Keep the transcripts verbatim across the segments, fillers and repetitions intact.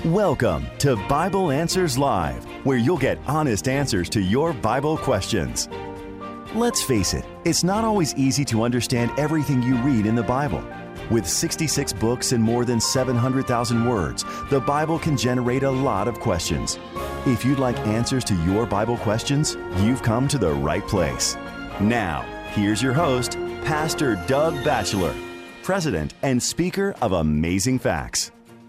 Welcome to Bible Answers Live, where you'll get honest answers to your Bible questions. Let's face it, it's not always easy to understand everything you read in the Bible. With sixty-six books and more than seven hundred thousand words, the Bible can generate a lot of questions. If you'd like answers to your Bible questions, you've come to the right place. Now, here's your host, Pastor Doug Batchelor, President and Speaker of Amazing Facts.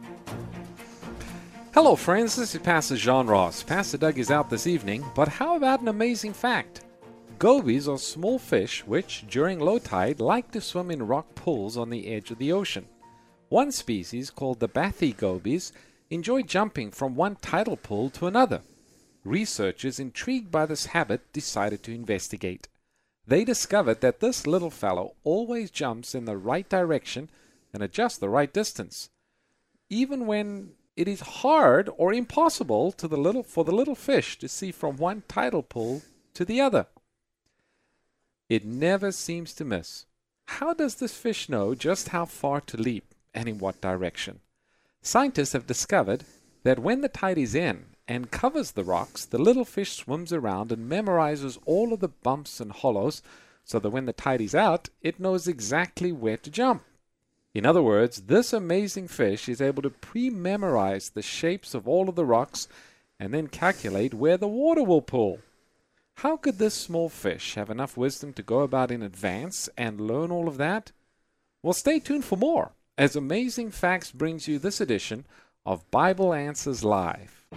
Hello friends, this is Pastor John Ross. Pastor Doug is out this evening, but how about an amazing fact? Gobies are small fish which, during low tide, like to swim in rock pools on the edge of the ocean. One species, called the bathy gobies, enjoy jumping from one tidal pool to another. Researchers intrigued by this habit decided to investigate. They discovered that this little fellow always jumps in the right direction and at just the right distance. Even when it is hard or impossible to the little, for the little fish to see from one tidal pool to the other. It never seems to miss. How does this fish know just how far to leap and in what direction? Scientists have discovered that when the tide is in and covers the rocks, the little fish swims around and memorizes all of the bumps and hollows so that when the tide is out, it knows exactly where to jump. In other words, this amazing fish is able to pre-memorize the shapes of all of the rocks and then calculate where the water will pool. How could this small fish have enough wisdom to go about in advance and learn all of that? Well, stay tuned for more as Amazing Facts brings you this edition of Bible Answers Live.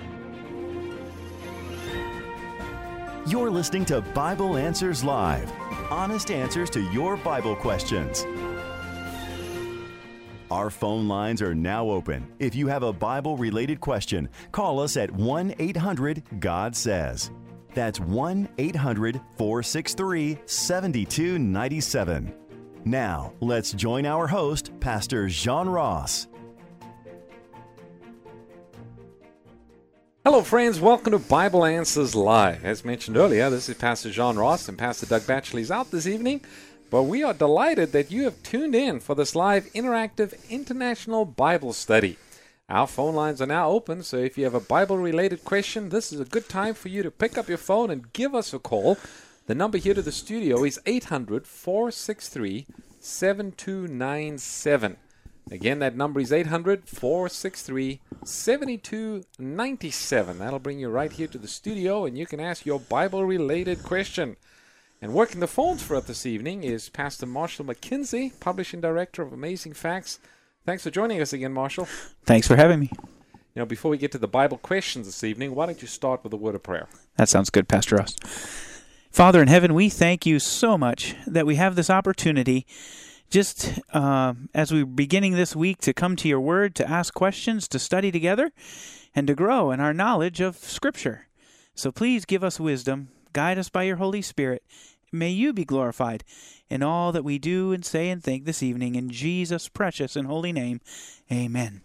You're listening to Bible Answers Live, honest answers to your Bible questions. Our phone lines are now open. If you have a Bible-related question, call us at one eight hundred God says. That's one eight hundred four six three seven two nine seven. Now, let's join our host, Pastor John Ross. Hello friends, welcome to Bible Answers Live. As mentioned earlier, this is Pastor John Ross and Pastor Doug Batchelor is out this evening. But we are delighted that you have tuned in for this live interactive international Bible study. Our phone lines are now open, so if you have a Bible-related question, this is a good time for you to pick up your phone and give us a call. The number here to the studio is eight hundred four six three seven two nine seven. Again, that number is eight hundred four six three seven two nine seven. That'll bring you right here to the studio, and you can ask your Bible-related question. And working the phones for us this evening is Pastor Marshall McKenzie, Publishing Director of Amazing Facts. Thanks for joining us again, Marshall. Thanks for having me. You know, before we get to the Bible questions this evening, why don't you start with a word of prayer? That sounds good, Pastor Ross. Father in heaven, we thank you so much that we have this opportunity just uh, as we're beginning this week to come to your word, to ask questions, to study together, and to grow in our knowledge of Scripture. So please give us wisdom. Guide us by your Holy Spirit. May you be glorified in all that we do and say and think this evening. In Jesus' precious and holy name, amen.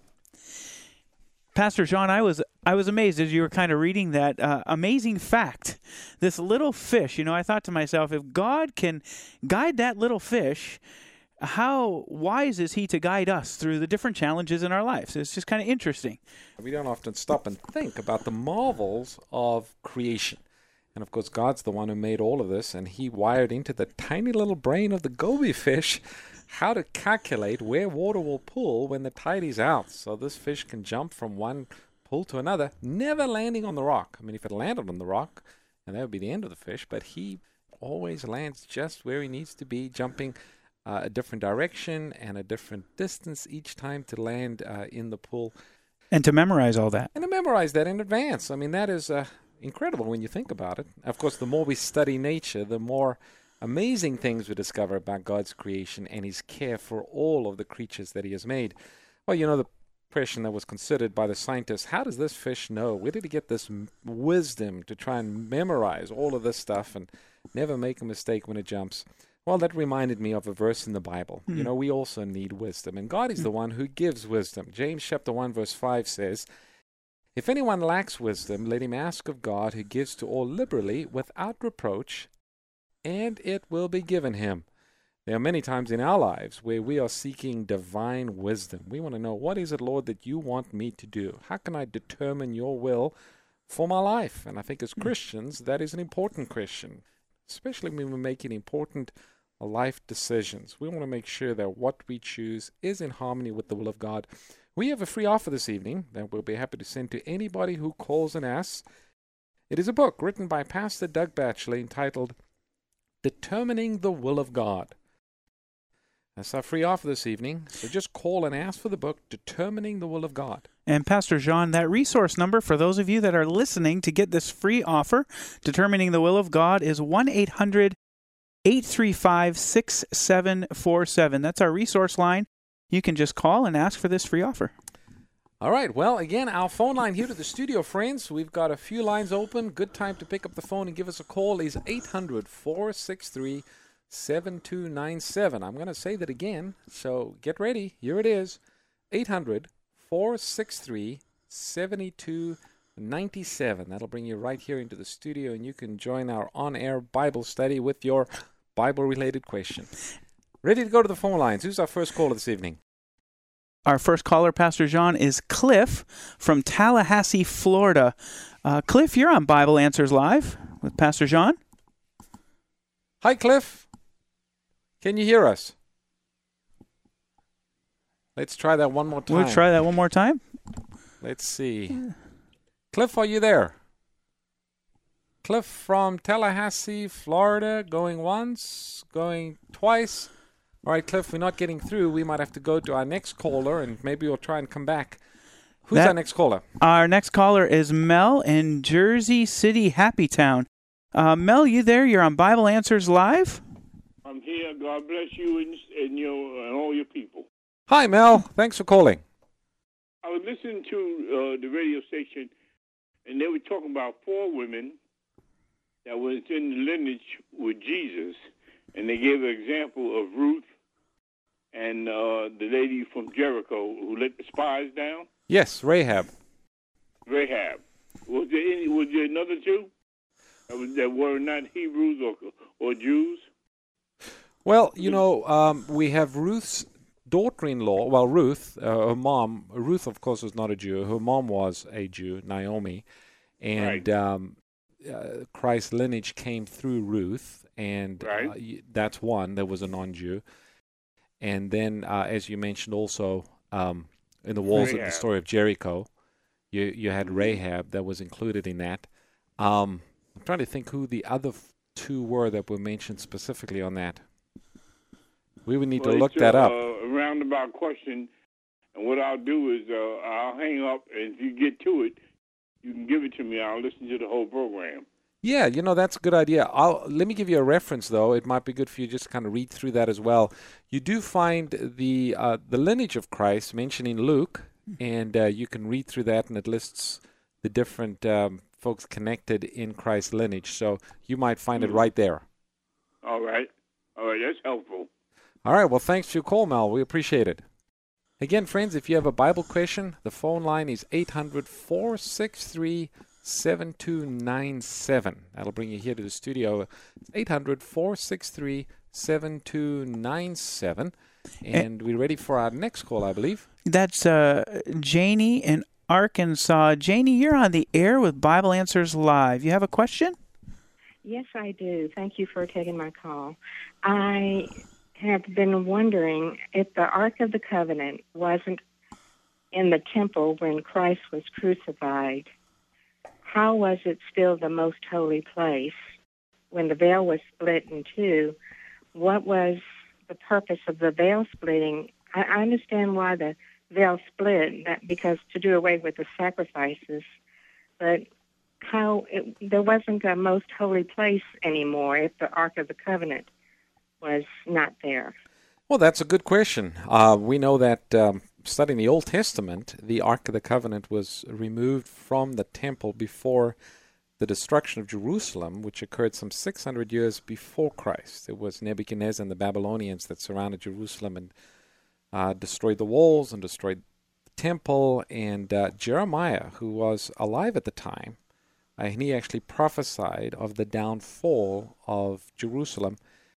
Pastor John, I was I was amazed as you were kind of reading that uh, amazing fact. This little fish, you know, I thought to myself, if God can guide that little fish, how wise is he to guide us through the different challenges in our lives? It's just kind of interesting. We don't often stop and think about the marvels of creation. And, of course, God's the one who made all of this, and he wired into the tiny little brain of the goby fish how to calculate where water will pool when the tide is out. So this fish can jump from one pool to another, never landing on the rock. I mean, if it landed on the rock, and that would be the end of the fish, but he always lands just where he needs to be, jumping uh, a different direction and a different distance each time to land uh, in the pool. And to memorize all that. And to memorize that in advance. I mean, that is... Uh, incredible when you think about it. Of course, the more we study nature, the more amazing things we discover about God's creation and his care for all of the creatures that he has made. Well, you know, the question that was considered by the scientists, how does this fish know? Where did he get this m- wisdom to try and memorize all of this stuff and never make a mistake when it jumps? Well, that reminded me of a verse in the Bible. Mm. You know, we also need wisdom, and God is mm. the one who gives wisdom. James chapter one, verse five says, "If anyone lacks wisdom, let him ask of God, who gives to all liberally without reproach, and it will be given him." There are many times in our lives where we are seeking divine wisdom. We want to know, what is it, Lord, that you want me to do? How can I determine your will for my life? And I think as Christians, that is an important question, especially when we're making important life decisions. We want to make sure that what we choose is in harmony with the will of God. We have a free offer this evening that we'll be happy to send to anybody who calls and asks. It is a book written by Pastor Doug Batchelor entitled Determining the Will of God. That's our free offer this evening. So just call and ask for the book, Determining the Will of God. And Pastor John, that resource number for those of you that are listening to get this free offer, Determining the Will of God, is one eight hundred eight three five six seven four seven. That's our resource line. You can just call and ask for this free offer. All right. Well, again, our phone line here to the studio, friends. We've got a few lines open. Good time to pick up the phone and give us a call is eight hundred four six three seven two nine seven. I'm going to say that again, so get ready. Here it is, eight hundred four six three seven two nine seven. That'll bring you right here into the studio, and you can join our on-air Bible study with your Bible-related question. Ready to go to the phone lines. Who's our first caller this evening? Our first caller, Pastor John, is Cliff from Tallahassee, Florida. Uh, Cliff, you're on Bible Answers Live with Pastor John. Hi, Cliff. Can you hear us? Let's try that one more time. We'll try that one more time. Let's see. Cliff, are you there? Cliff from Tallahassee, Florida, going once, going twice. All right, Cliff, we're not getting through. We might have to go to our next caller, and maybe we'll try and come back. Who's that, our next caller? Our next caller is Mel in Jersey City, Happy Town. Uh, Mel, you there? You're on Bible Answers Live? I'm here. God bless you and, and, your, and all your people. Hi, Mel. Thanks for calling. I was listening to uh, the radio station, and they were talking about four women that was in the lineage with Jesus, and they gave an example of Ruth and uh, the lady from Jericho who let the spies down. Yes, Rahab. Rahab. Was there any? Was there another two that, was, that were not Hebrews or or Jews? Well, you know, um, we have Ruth's daughter-in-law. Well, Ruth, uh, her mom. Ruth, of course, was not a Jew. Her mom was a Jew, Naomi, and right. um, uh, Christ's lineage came through Ruth, and right. uh, that's one. There was a non-Jew, and then, uh, as you mentioned, also um, in the walls Rahab. of the story of Jericho, you you had Rahab that was included in that. Um, I'm trying to think who the other f- two were that were mentioned specifically on that. We would need well, to look it's that a, up. A roundabout question, and what I'll do is uh, I'll hang up, and if you get to it, you can give it to me. I'll listen to the whole program. Yeah, you know, that's a good idea. I'll let me give you a reference, though. It might be good for you just to kind of read through that as well. You do find the uh, the lineage of Christ mentioned in Luke, and uh, you can read through that, and it lists the different um, folks connected in Christ's lineage. So you might find mm-hmm. it right there. All right. All right, that's helpful. All right, well, thanks for your call, Mel. We appreciate it. Again, friends, if you have a Bible question, the phone line is eight hundred four six three seven two nine seven. That'll bring you here to the studio. eight hundred four six three seven two nine seven. And we're ready for our next call, I believe. That's uh, Janie in Arkansas. Janie, you're on the air with Bible Answers Live. You have a question? Yes, I do. Thank you for taking my call. I have been wondering if the Ark of the Covenant wasn't in the temple when Christ was crucified, how was it still the most holy place? When the veil was split in two, what was the purpose of the veil splitting? I, I understand why the veil split, that because to do away with the sacrifices, but how it, there wasn't a most holy place anymore if the Ark of the Covenant was not there. Well, that's a good question. Uh, we know that um, studying the Old Testament, the Ark of the Covenant was removed from the temple before the destruction of Jerusalem, which occurred some six hundred years before Christ. It was Nebuchadnezzar and the Babylonians that surrounded Jerusalem and uh, destroyed the walls and destroyed the temple. And uh, Jeremiah, who was alive at the time, uh, and he actually prophesied of the downfall of Jerusalem.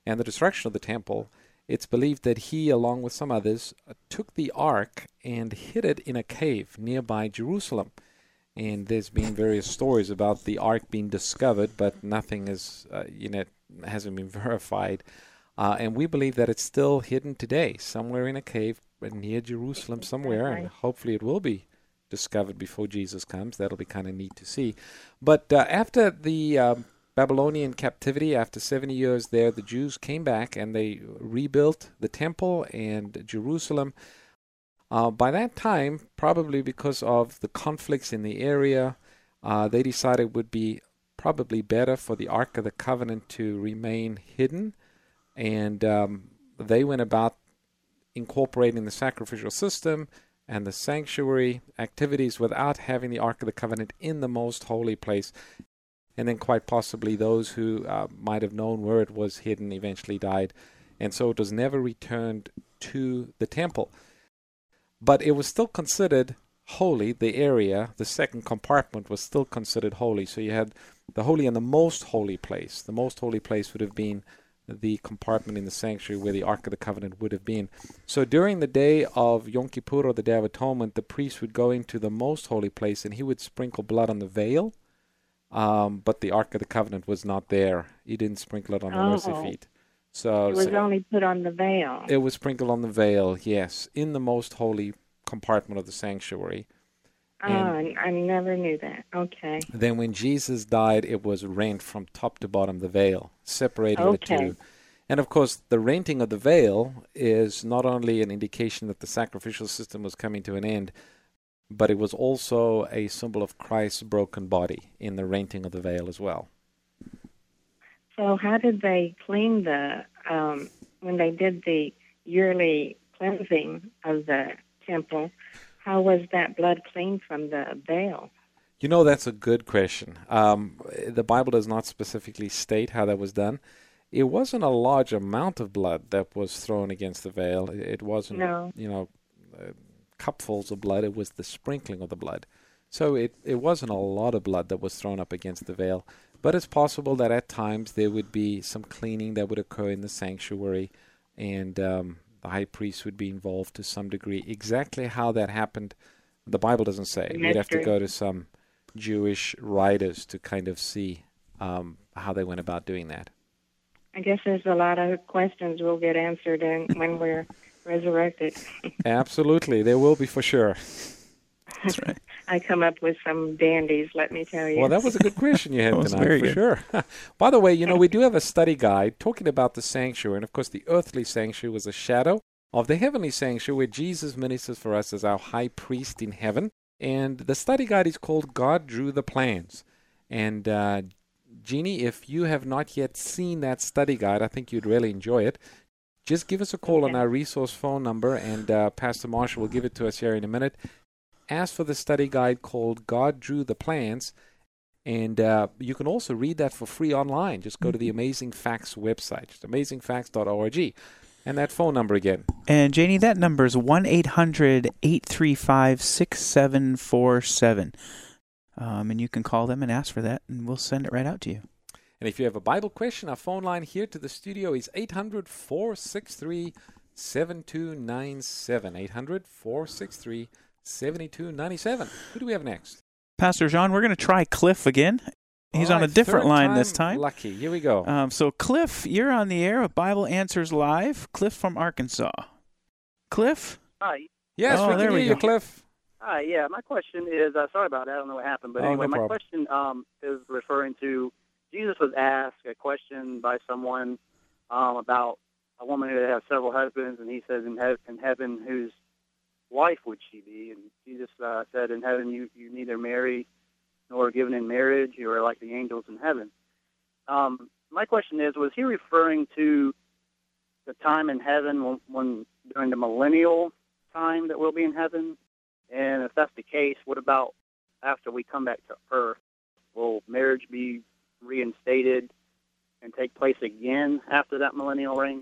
and the destruction of the temple, it's believed that he, along with some others, uh, took the ark and hid it in a cave nearby Jerusalem. And there's been various stories about the ark being discovered, but nothing is, uh, you know, hasn't been verified. Uh, and we believe that it's still hidden today, somewhere in a cave near Jerusalem somewhere, and hopefully it will be discovered before Jesus comes. That'll be kind of neat to see. But uh, after the uh, Babylonian captivity, after seventy years there, the Jews came back and they rebuilt the temple and Jerusalem. Uh, by that time, probably because of the conflicts in the area, uh, they decided it would be probably better for the Ark of the Covenant to remain hidden. And um, they went about incorporating the sacrificial system and the sanctuary activities without having the Ark of the Covenant in the most holy place. And then quite possibly those who uh, might have known where it was hidden eventually died. And so it was never returned to the temple. But it was still considered holy. The area, the second compartment, was still considered holy. So you had the holy and the most holy place. The most holy place would have been the compartment in the sanctuary where the Ark of the Covenant would have been. So during the day of Yom Kippur, or the Day of Atonement, the priest would go into the most holy place and he would sprinkle blood on the veil. Um, but the Ark of the Covenant was not there. He didn't sprinkle it on the Oh. mercy seat. So, It was so only put on the veil. it was sprinkled on the veil, yes, in the most holy compartment of the sanctuary. Oh, I, I never knew that. Okay. Then when Jesus died, it was rent from top to bottom, the veil, separating Okay. the two. And of course, the renting of the veil is not only an indication that the sacrificial system was coming to an end, but it was also a symbol of Christ's broken body in the renting of the veil as well. So how did they clean the, um, when they did the yearly cleansing of the temple, how was that blood cleaned from the veil? You know, that's a good question. Um, the Bible does not specifically state how that was done. It wasn't a large amount of blood that was thrown against the veil. It wasn't, No. you know, uh, cupfuls of blood. It was the sprinkling of the blood. So it, it wasn't a lot of blood that was thrown up against the veil. But it's possible that at times there would be some cleaning that would occur in the sanctuary, and um, the high priest would be involved to some degree. Exactly how that happened, the Bible doesn't say. We'd have to Mystery. go to some Jewish writers to kind of see um, how they went about doing that. I guess there's a lot of questions will get answered in, when we're resurrected. Absolutely, there will be for sure. That's right. I come up with some dandies, let me tell you. Well, that was a good question you had That was tonight, very for good. sure. By the way, you know, we do have a study guide talking about the sanctuary. And, of course, the earthly sanctuary was a shadow of the heavenly sanctuary where Jesus ministers for us as our high priest in heaven. And the study guide is called God Drew the Plans. And, uh, Jeannie, if you have not yet seen that study guide, I think you'd really enjoy it. Just give us a call Okay. on our resource phone number, and uh, Pastor Marshall will give it to us here in a minute. Ask for the study guide called God Drew the Plans, and uh, you can also read that for free online. Just go to the Amazing Facts website, just amazing facts dot org, and that phone number again. And Janie, that number is one eight hundred eight three five six seven four seven. Um, and you can call them and ask for that, and we'll send it right out to you. And if you have a Bible question, our phone line here to the studio is eight hundred four six three seven two nine seven. eight hundred four six three seven two nine seven. Who do we have next? Pastor John, we're going to try Cliff again. He's All on a right, different third line this time. Lucky. Here we go. Um, so, Cliff, you're on the air with Bible Answers Live. Cliff from Arkansas. Cliff? Hi. yes, oh, we can there hear we you, go. Cliff. Hi. Yeah, my question is, uh, sorry about that. I don't know what happened. But Oh, anyway, no my problem. question um, is referring to Jesus was asked a question by someone um, about a woman who has several husbands, and he says, in, he- in heaven, whose wife would she be? And Jesus uh, said, in heaven, you, you neither marry nor are given in marriage. You are like the angels in heaven. Um, my question is, was he referring to the time in heaven when, when during the millennial time that we'll be in heaven? And if that's the case, what about after we come back to earth? Will marriage be reinstated and take place again after that millennial reign?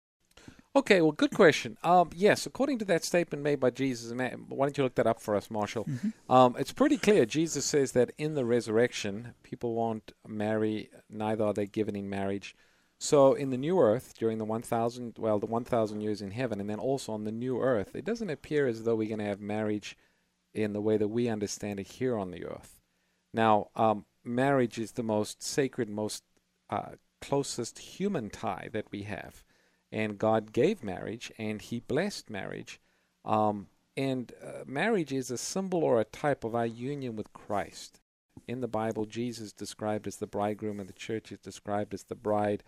Okay, well, good question. Um, yes, according to that statement made by Jesus, ma- why don't you look that up for us, Marshall? Um, it's pretty clear. Jesus says that in the resurrection, people won't marry, neither are they given in marriage. So in the new earth, during the one thousand, well, the one thousand years in heaven, and then also on the new earth, it doesn't appear as though we're going to have marriage in the way that we understand it here on the earth. Now, um, marriage is the most sacred, most uh, closest human tie that we have. And God gave marriage, and He blessed marriage. Um, and uh, marriage is a symbol or a type of our union with Christ. In the Bible, Jesus is described as the bridegroom, and the church is described as the bride.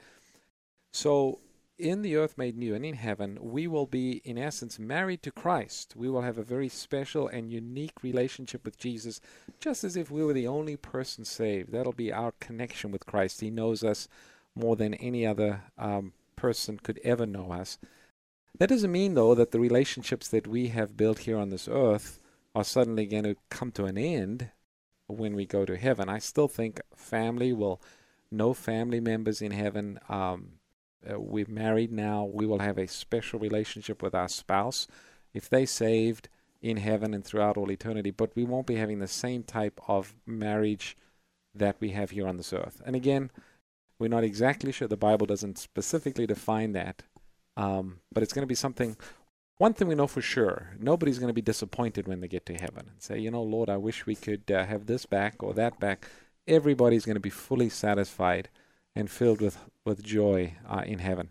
So, in the earth made new and in heaven, we will be, in essence, married to Christ. We will have a very special and unique relationship with Jesus, just as if we were the only person saved. That'll be our connection with Christ. He knows us more than any other um, person could ever know us. That doesn't mean, though, that the relationships that we have built here on this earth are suddenly going to come to an end when we go to heaven. I still think family will know family members in heaven. Um, Uh, we're married now, we will have a special relationship with our spouse if they saved in heaven and throughout all eternity, but we won't be having the same type of marriage that we have here on this earth. And again, we're not exactly sure. The Bible doesn't specifically define that, um, but it's going to be something. One thing we know for sure, nobody's going to be disappointed when they get to heaven and say, you know, Lord, I wish we could uh, have this back or that back. Everybody's going to be fully satisfied and filled with, with joy uh, in heaven.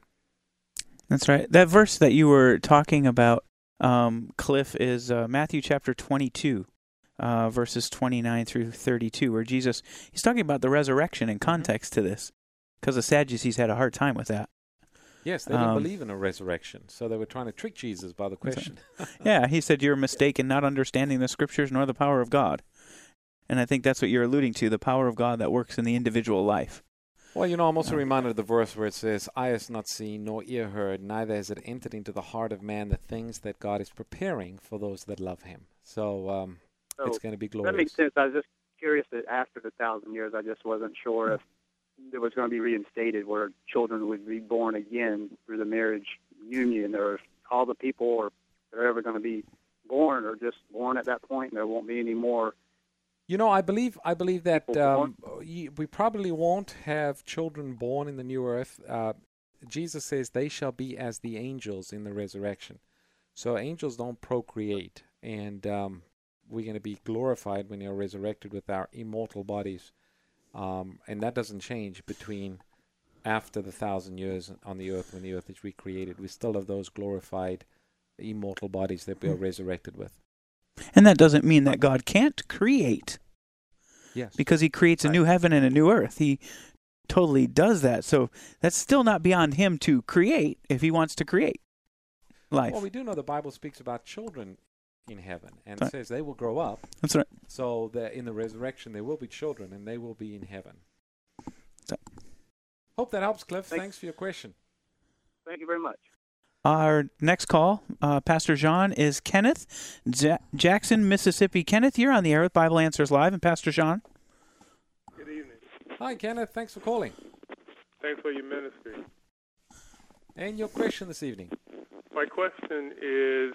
That's right. That verse that you were talking about, um, Cliff, is uh, Matthew chapter twenty-two, uh, verses twenty-nine through thirty-two, where Jesus, he's talking about the resurrection in context to this, because the Sadducees had a hard time with that. Yes, they didn't Um, believe in a resurrection, so they were trying to trick Jesus by the question. Yeah, he said, you're mistaken, not understanding the Scriptures nor the power of God. And I think that's what you're alluding to, the power of God that works in the individual life. Well, you know, I'm also reminded of the verse where it says, eye has not seen, nor ear heard, neither has it entered into the heart of man the things that God is preparing for those that love Him. So um, So it's going to be glorious. that makes sense. I was just curious that after the thousand years, I just wasn't sure if it was going to be reinstated where children would be born again through the marriage union, or if all the people or they're ever going to be born or just born at that point and there won't be any more. You know, I believe I believe that People um, y- we probably won't have children born in the new earth. Uh, Jesus says they shall be as the angels in the resurrection. So angels don't procreate, and um, we're going to be glorified when they're resurrected with our immortal bodies. Um, and that doesn't change between after the thousand years on the earth when the earth is recreated. We still have those glorified immortal bodies that we are resurrected with. And that doesn't mean that God can't create. Yes. Because He creates a new heaven and a new earth. He totally does that. So that's still not beyond Him to create if He wants to create life. Well, we do know the Bible speaks about children in heaven, and Right. says they will grow up. That's right. So that in the resurrection there will be children, and they will be in heaven. So- Hope that helps, Cliff. Thank- Thanks for your question. Thank you very much. Our next call, uh, Pastor John, is Kenneth, Ja- Jackson, Mississippi. Kenneth, you're on the air with Bible Answers Live, and Pastor John. Good evening. Hi, Kenneth. Thanks for calling. Thanks for your ministry. And your question this evening. My question is,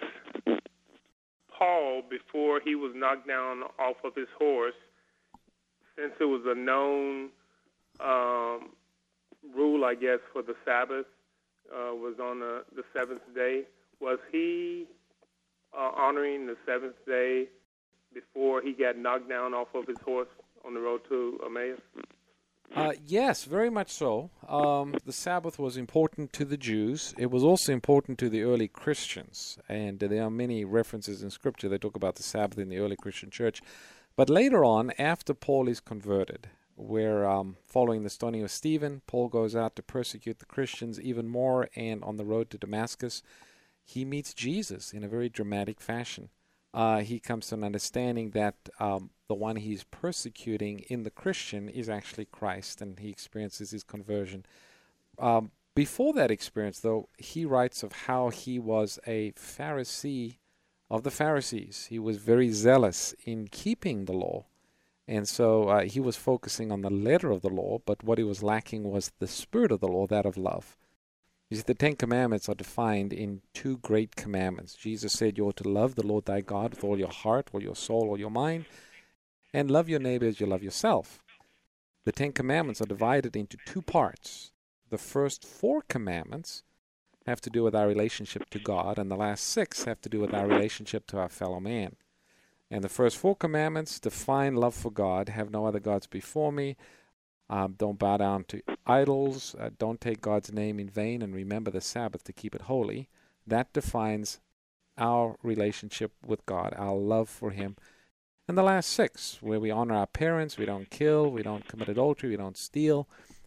Paul, before he was knocked down off of his horse, since it was a known um, rule, I guess, for the Sabbath, uh, was on the, the seventh day, was he uh, honoring the seventh day before he got knocked down off of his horse on the road to Emmaus? Uh, yes, very much so. Um, the Sabbath was important to the Jews. It was also important to the early Christians. And there are many references in Scripture that talk about the Sabbath in the early Christian church. But later on, after Paul is converted, where um, following the stoning of Stephen, Paul goes out to persecute the Christians even more, and on the road to Damascus, he meets Jesus in a very dramatic fashion. Uh, he comes to an understanding that um, the one he's persecuting in the Christian is actually Christ, and he experiences his conversion. Um, before that experience, though, he writes of how he was a Pharisee of the Pharisees. He was very zealous in keeping the law. And so uh, he was focusing on the letter of the law, but what he was lacking was the spirit of the law, that of love. You see, the Ten Commandments are defined in two great commandments. Jesus said you ought to love the Lord thy God with all your heart, all your soul, all your mind, and love your neighbor as you love yourself. The Ten Commandments are divided into two parts. the first four commandments have to do with our relationship to God, and the last six have to do with our relationship to our fellow man. And the first four commandments define love for God: have no other gods before me, um, don't bow down to idols, uh, don't take God's name in vain, and remember the Sabbath to keep it holy. That defines our relationship with God, our love for Him. And the last six, where we honor our parents, we don't kill, we don't commit adultery, we don't steal,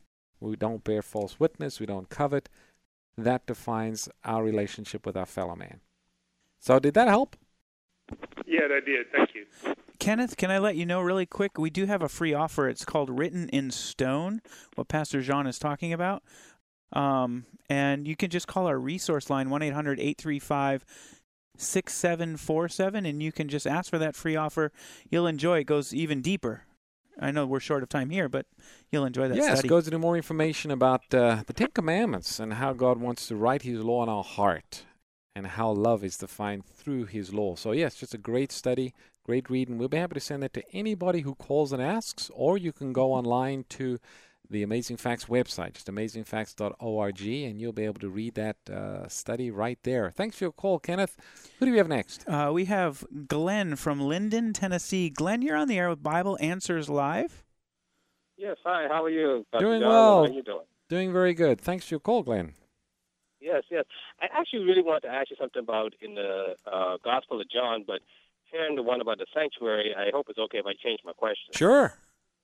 we don't bear false witness, we don't covet. That defines our relationship with our fellow man. So did that help? Yeah, that did. Thank you. Kenneth, can I let you know really quick? We do have a free offer. It's called Written in Stone, what Pastor Jean is talking about. Um, and you can just call our resource line, one eight hundred eight three five six seven four seven, and you can just ask for that free offer. You'll enjoy it. It goes even deeper. I know we're short of time here, but you'll enjoy that yes, study. Yes, it goes into more information about uh, the Ten Commandments and how God wants to write His law in our heart and how love is defined through His law. So, yes, just a great study, great reading. We'll be happy to send that to anybody who calls and asks, or you can go online to the Amazing Facts website, just amazing facts dot org, and you'll be able to read that uh, study right there. Thanks for your call, Kenneth. Who do we have next? Uh, we have Glenn from Linden, Tennessee. Glenn, you're on the air with Bible Answers Live. Yes, hi. How are you? Doctor Doing John? well. How are you doing? Doing very good. Thanks for your call, Glenn. Yes, yes. I actually really wanted to ask you something about in the uh, Gospel of John, but hearing the one about the sanctuary, I hope it's okay if I change my question. Sure.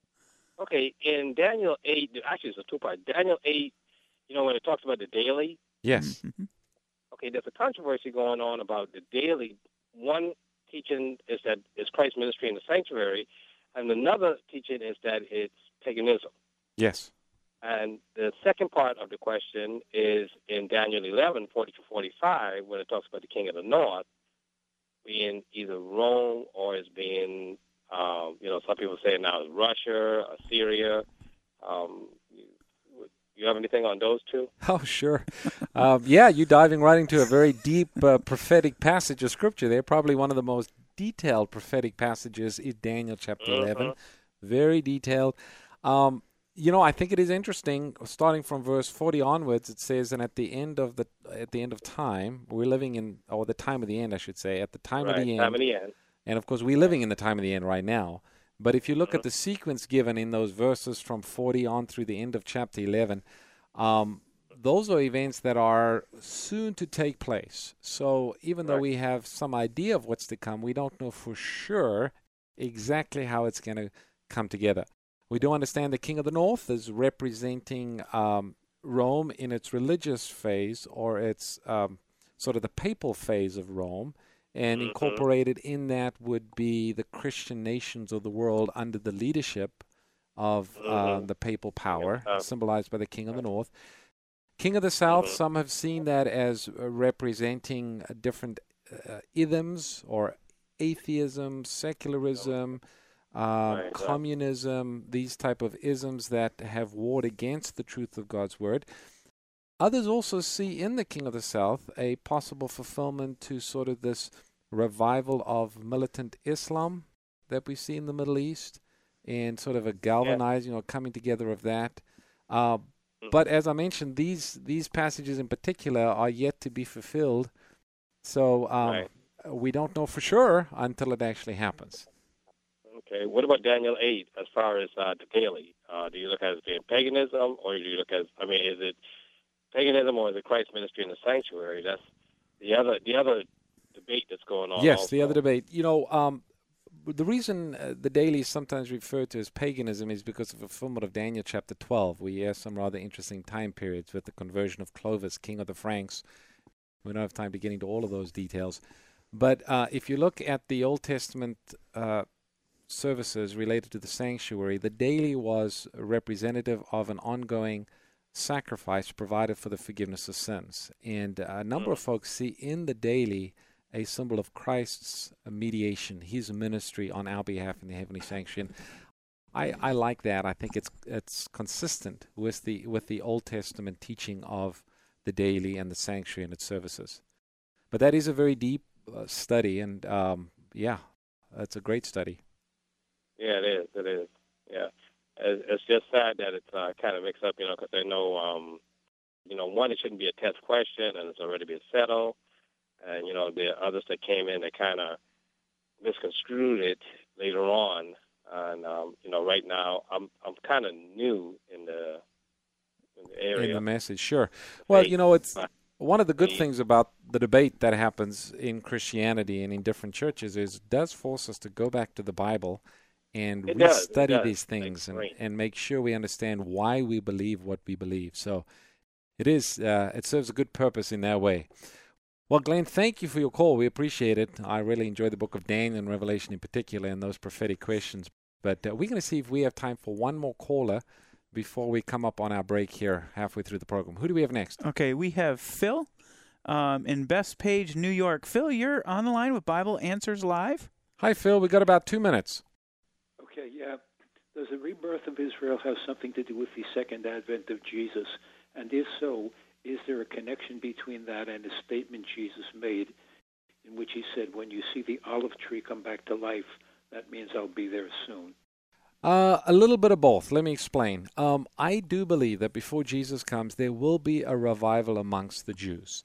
Okay, in Daniel eight, actually it's a two-part. Daniel eight, you know, when it talks about the daily. Yes. Mm-hmm. Okay, there's a controversy going on about the daily. One teaching is that it's Christ's ministry in the sanctuary, and another teaching is that it's paganism. Yes. And the second part of the question is in Daniel eleven, forty to forty-five, when it talks about the king of the north being either Rome or is being, um, you know, some people say now it's Russia, Assyria. Um, you, you have anything on those two? Oh, sure. um, yeah, you're diving right into a very deep uh, prophetic passage of Scripture there. Probably one of the most detailed prophetic passages is Daniel chapter mm-hmm. eleven. Very detailed. Um, You know, I think it is interesting. Starting from verse forty onwards, it says, "And at the end of the at the end of time, we're living in, or the time of the end, I should say, at the time right, of the end." Time of the end. And of course, we're living in the time of the end right now. But if you look mm-hmm. at the sequence given in those verses from forty on through the end of chapter eleven, um, those are events that are soon to take place. So even right. though we have some idea of what's to come, we don't know for sure exactly how it's going to come together. We do understand the king of the north is representing um, Rome in its religious phase, or its um, sort of the papal phase of Rome, and mm-hmm. incorporated in that would be the Christian nations of the world under the leadership of mm-hmm. uh, the papal power, yeah. symbolized by the king of the north. King of the south, mm-hmm. some have seen that as uh, representing uh, different uh, isms or atheism, secularism, Um, right, communism, right. these type of isms that have warred against the truth of God's word. Others also see in the King of the South a possible fulfillment to sort of this revival of militant Islam that we see in the Middle East, and sort of a galvanizing yeah. or coming together of that. Uh, mm-hmm. But as I mentioned, these these passages in particular are yet to be fulfilled, so um, right. we don't know for sure until it actually happens. Okay. What about Daniel eight as far as uh, the daily? Uh, do you look at it as being paganism, or do you look at, I mean, is it paganism or is it Christ's ministry in the sanctuary? That's the other the other debate that's going on. Yes, also. the other debate. You know, um, the reason uh, the daily is sometimes referred to as paganism is because of the fulfillment of Daniel chapter twelve. We have some rather interesting time periods with the conversion of Clovis, king of the Franks. We don't have time to get into all of those details. But uh, if you look at the Old Testament uh, services related to the sanctuary, the daily was representative of an ongoing sacrifice provided for the forgiveness of sins. And a number of folks see in the daily a symbol of Christ's mediation, his ministry on our behalf in the heavenly sanctuary. And I, I like that. I think it's it's consistent with the with the Old Testament teaching of the daily and the sanctuary and its services. But that is a very deep uh, study, and um, yeah, it's a great study. Yeah, it is. It is. Yeah, it's just sad that it's uh, kind of mixed up, you know, because I know um, you know, one, it shouldn't be a test question, and it's already been settled. And, you know, there are others that came in that kind of misconstrued it later on. And, um, you know, right now I'm I'm kind of new in the, in the area. In the message, sure. Well, you know, it's one of the good things about the debate that happens in Christianity and in different churches is it does force us to go back to the Bible and It restudy does, it does. these things and, Right. and make sure we understand why we believe what we believe. So it is uh, it serves a good purpose in that way. Well, Glenn, thank you for your call. We appreciate it. I really enjoy the book of Daniel and Revelation in particular and those prophetic questions. But uh, we're going to see if we have time for one more caller before we come up on our break here halfway through the program. Who do we have next? Okay, we have Phil um, in Bethpage, New York. Phil, you're on the line with Bible Answers Live. Hi, Phil. We got about two minutes. Okay, yeah. Does the rebirth of Israel have something to do with the second advent of Jesus? And if so, is there a connection between that and the statement Jesus made in which he said, when you see the olive tree come back to life, that means I'll be there soon? Uh, a little bit of both. Let me explain. Um, I do believe that before Jesus comes, there will be a revival amongst the Jews.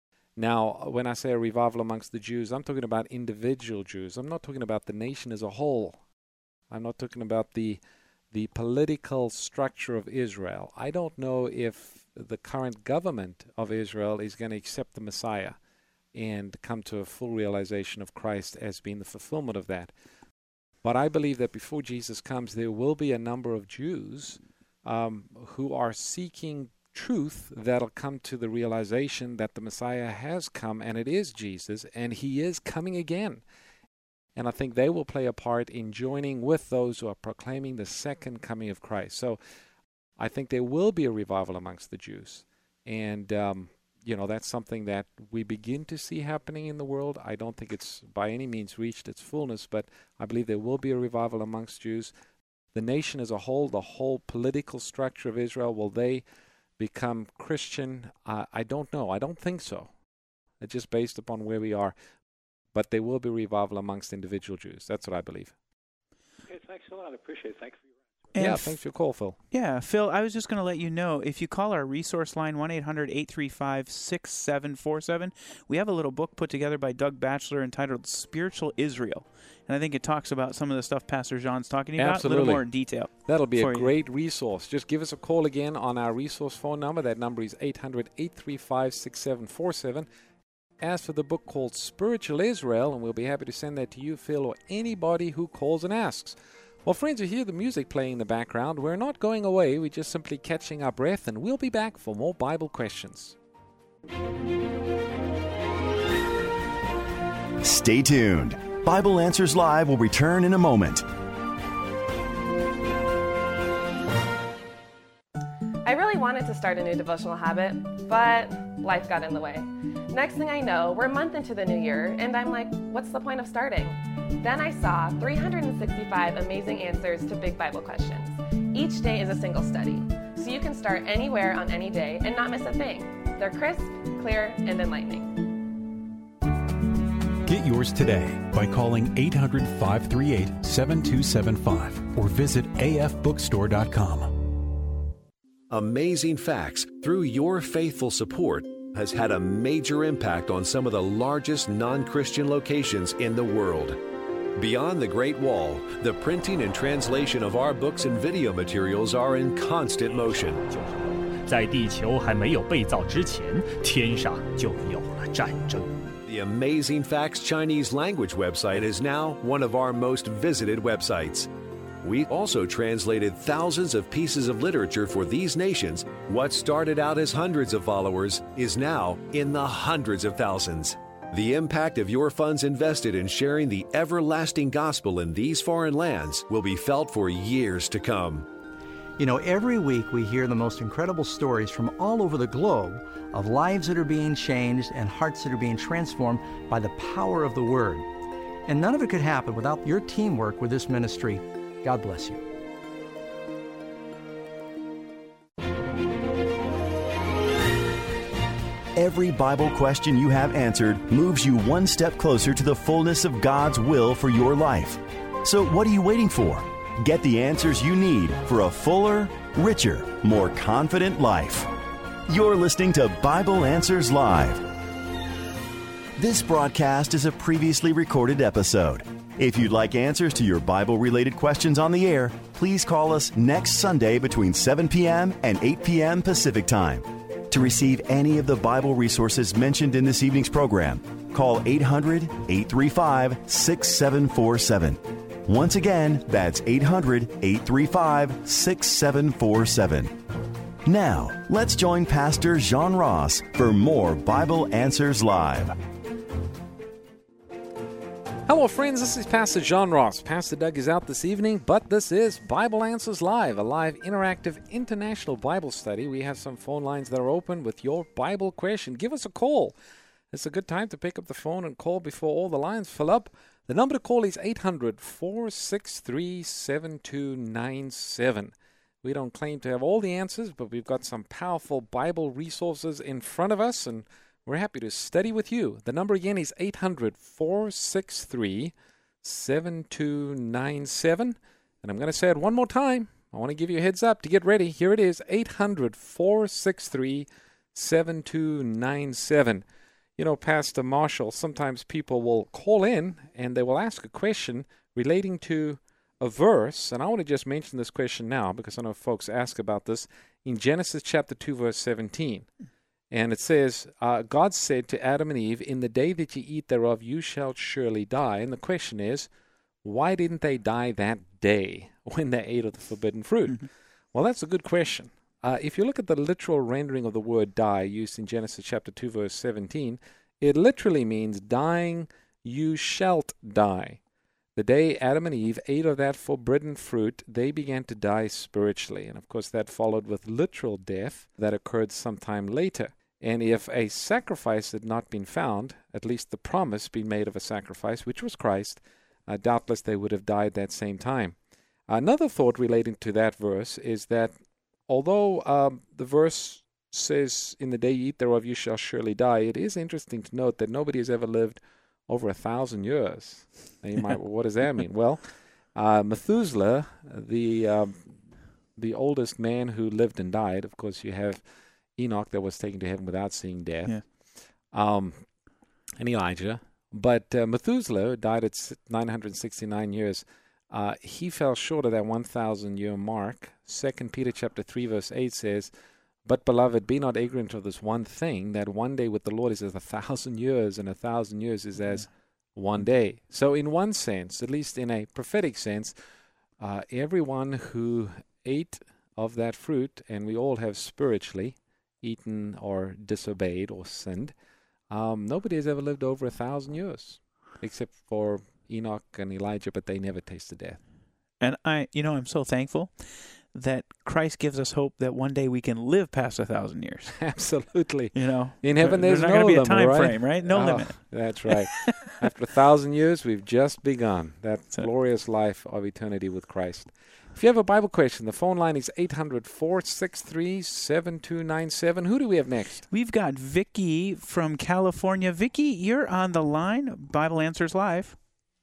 Now, when I say a revival amongst the Jews, I'm talking about individual Jews. I'm not talking about the nation as a whole. I'm not talking about the the political structure of Israel. I don't know if the current government of Israel is going to accept the Messiah and come to a full realization of Christ as being the fulfillment of that. But I believe that before Jesus comes, there will be a number of Jews um, who are seeking truth that'll come to the realization that the Messiah has come, and it is Jesus, and he is coming again. And I think they will play a part in joining with those who are proclaiming the second coming of Christ. So I think there will be a revival amongst the Jews. And, um, you know, that's something that we begin to see happening in the world. I don't think it's by any means reached its fullness, but I believe there will be a revival amongst Jews. The nation as a whole, the whole political structure of Israel, will they become Christian? Uh, I don't know. I don't think so. It's just based upon where we are. But there will be revival amongst individual Jews. That's what I believe. Okay, thanks a lot. I appreciate it. Thanks for your And yeah, f- thanks for your call, Phil. Yeah, Phil, I was just going to let you know, if you call our resource line, one eight hundred eight three five six seven four seven, we have a little book put together by Doug Batchelor entitled Spiritual Israel. And I think it talks about some of the stuff Pastor John's talking about Absolutely. a little more in detail. That'll be a for you. great resource. Just give us a call again on our resource phone number. That number is eight hundred eight three five six seven four seven. Ask for the book called Spiritual Israel, and we'll be happy to send that to you, Phil, or anybody who calls and asks. Well, friends, you hear the music playing in the background. We're not going away. We're just simply catching our breath, and we'll be back for more Bible questions. Stay tuned. Bible Answers Live will return in a moment. I really wanted to start a new devotional habit, but life got in the way. Next thing I know, we're a month into the new year, and I'm like, what's the point of starting? Then I saw three hundred sixty-five amazing answers to big Bible questions. Each day is a single study, so you can start anywhere on any day and not miss a thing. They're crisp, clear, and enlightening. Get yours today by calling eight hundred, five three eight, seven two seven five or visit a f bookstore dot com. Amazing Facts, through your faithful support, has had a major impact on some of the largest non-Christian locations in the world. Beyond the Great Wall, the printing and translation of our books and video materials are in constant motion. 在地球还没有被造之前，天上就有了战争。 The Amazing Facts Chinese language website is now one of our most visited websites. We also translated thousands of pieces of literature for these nations. What started out as hundreds of followers is now in the hundreds of thousands. The impact of your funds invested in sharing the everlasting gospel in these foreign lands will be felt for years to come. You know, every week we hear the most incredible stories from all over the globe of lives that are being changed and hearts that are being transformed by the power of the Word. And none of it could happen without your teamwork with this ministry. God bless you. Every Bible question you have answered moves you one step closer to the fullness of God's will for your life. So what are you waiting for? Get the answers you need for a fuller, richer, more confident life. You're listening to Bible Answers Live. This broadcast is a previously recorded episode. If you'd like answers to your Bible-related questions on the air, please call us next Sunday between seven p.m. and eight p.m. Pacific Time. To receive any of the Bible resources mentioned in this evening's program, call eight hundred, eight three five, six seven four seven. Once again, that's eight hundred, eight three five, six seven four seven. Now, let's join Pastor Jean Ross for more Bible Answers Live. Hello, friends. This is Pastor Jean Ross. Pastor Doug is out this evening, but this is Bible Answers Live, a live, interactive, international Bible study. We have some phone lines that are open with your Bible question. Give us a call. It's a good time to pick up the phone and call before all the lines fill up. The number to call is eight hundred, four six three, seven two nine seven. We don't claim to have all the answers, but we've got some powerful Bible resources in front of us, and we're happy to study with you. The number again is eight hundred, four six three, seven two nine seven. And I'm going to say it one more time. I want to give you a heads up to get ready. Here it is, eight hundred, four six three, seven two nine seven. You know, Pastor Marshall, sometimes people will call in and they will ask a question relating to a verse. And I want to just mention this question now because I know folks ask about this in Genesis chapter two, verse seventeen. And it says, uh, God said to Adam and Eve, in the day that you eat thereof, you shall surely die. And the question is, why didn't they die that day when they ate of the forbidden fruit? Mm-hmm. Well, that's a good question. Uh, if you look at the literal rendering of the word die used in Genesis chapter two, verse seventeen, it literally means dying, you shalt die. The day Adam and Eve ate of that forbidden fruit, they began to die spiritually. And of course, that followed with literal death that occurred sometime later. And if a sacrifice had not been found, at least the promise being made of a sacrifice, which was Christ, uh, doubtless they would have died that same time. Another thought relating to that verse is that although um, the verse says, in the day you eat thereof you shall surely die, it is interesting to note that nobody has ever lived over a thousand years. Now you might, well, what does that mean? Well, uh, Methuselah, the, um, the oldest man who lived and died, of course you have Enoch that was taken to heaven without seeing death, yeah. um, and Elijah. But uh, Methuselah died at nine hundred sixty-nine years. Uh, he fell short of that one thousand year mark. Second Peter chapter three, verse eight says, but, beloved, be not ignorant of this one thing, that one day with the Lord is as a thousand years, and a thousand years is as yeah. one day. So in one sense, at least in a prophetic sense, uh, everyone who ate of that fruit, and we all have spiritually eaten or disobeyed or sinned, um, nobody has ever lived over a thousand years, except for Enoch and Elijah, but they never tasted death. And I, you know, I'm so thankful that Christ gives us hope that one day we can live past a thousand years. Absolutely. You know, in heaven there's, there's no not going to be limit, a time right? frame, right? No oh, limit. That's right. After a thousand years, we've just begun that so, glorious life of eternity with Christ. If you have a Bible question, the phone line is eight hundred, four six three, seven two nine seven. Who do we have next? We've got Vicki from California. Vicki, you're on the line. Bible Answers Live.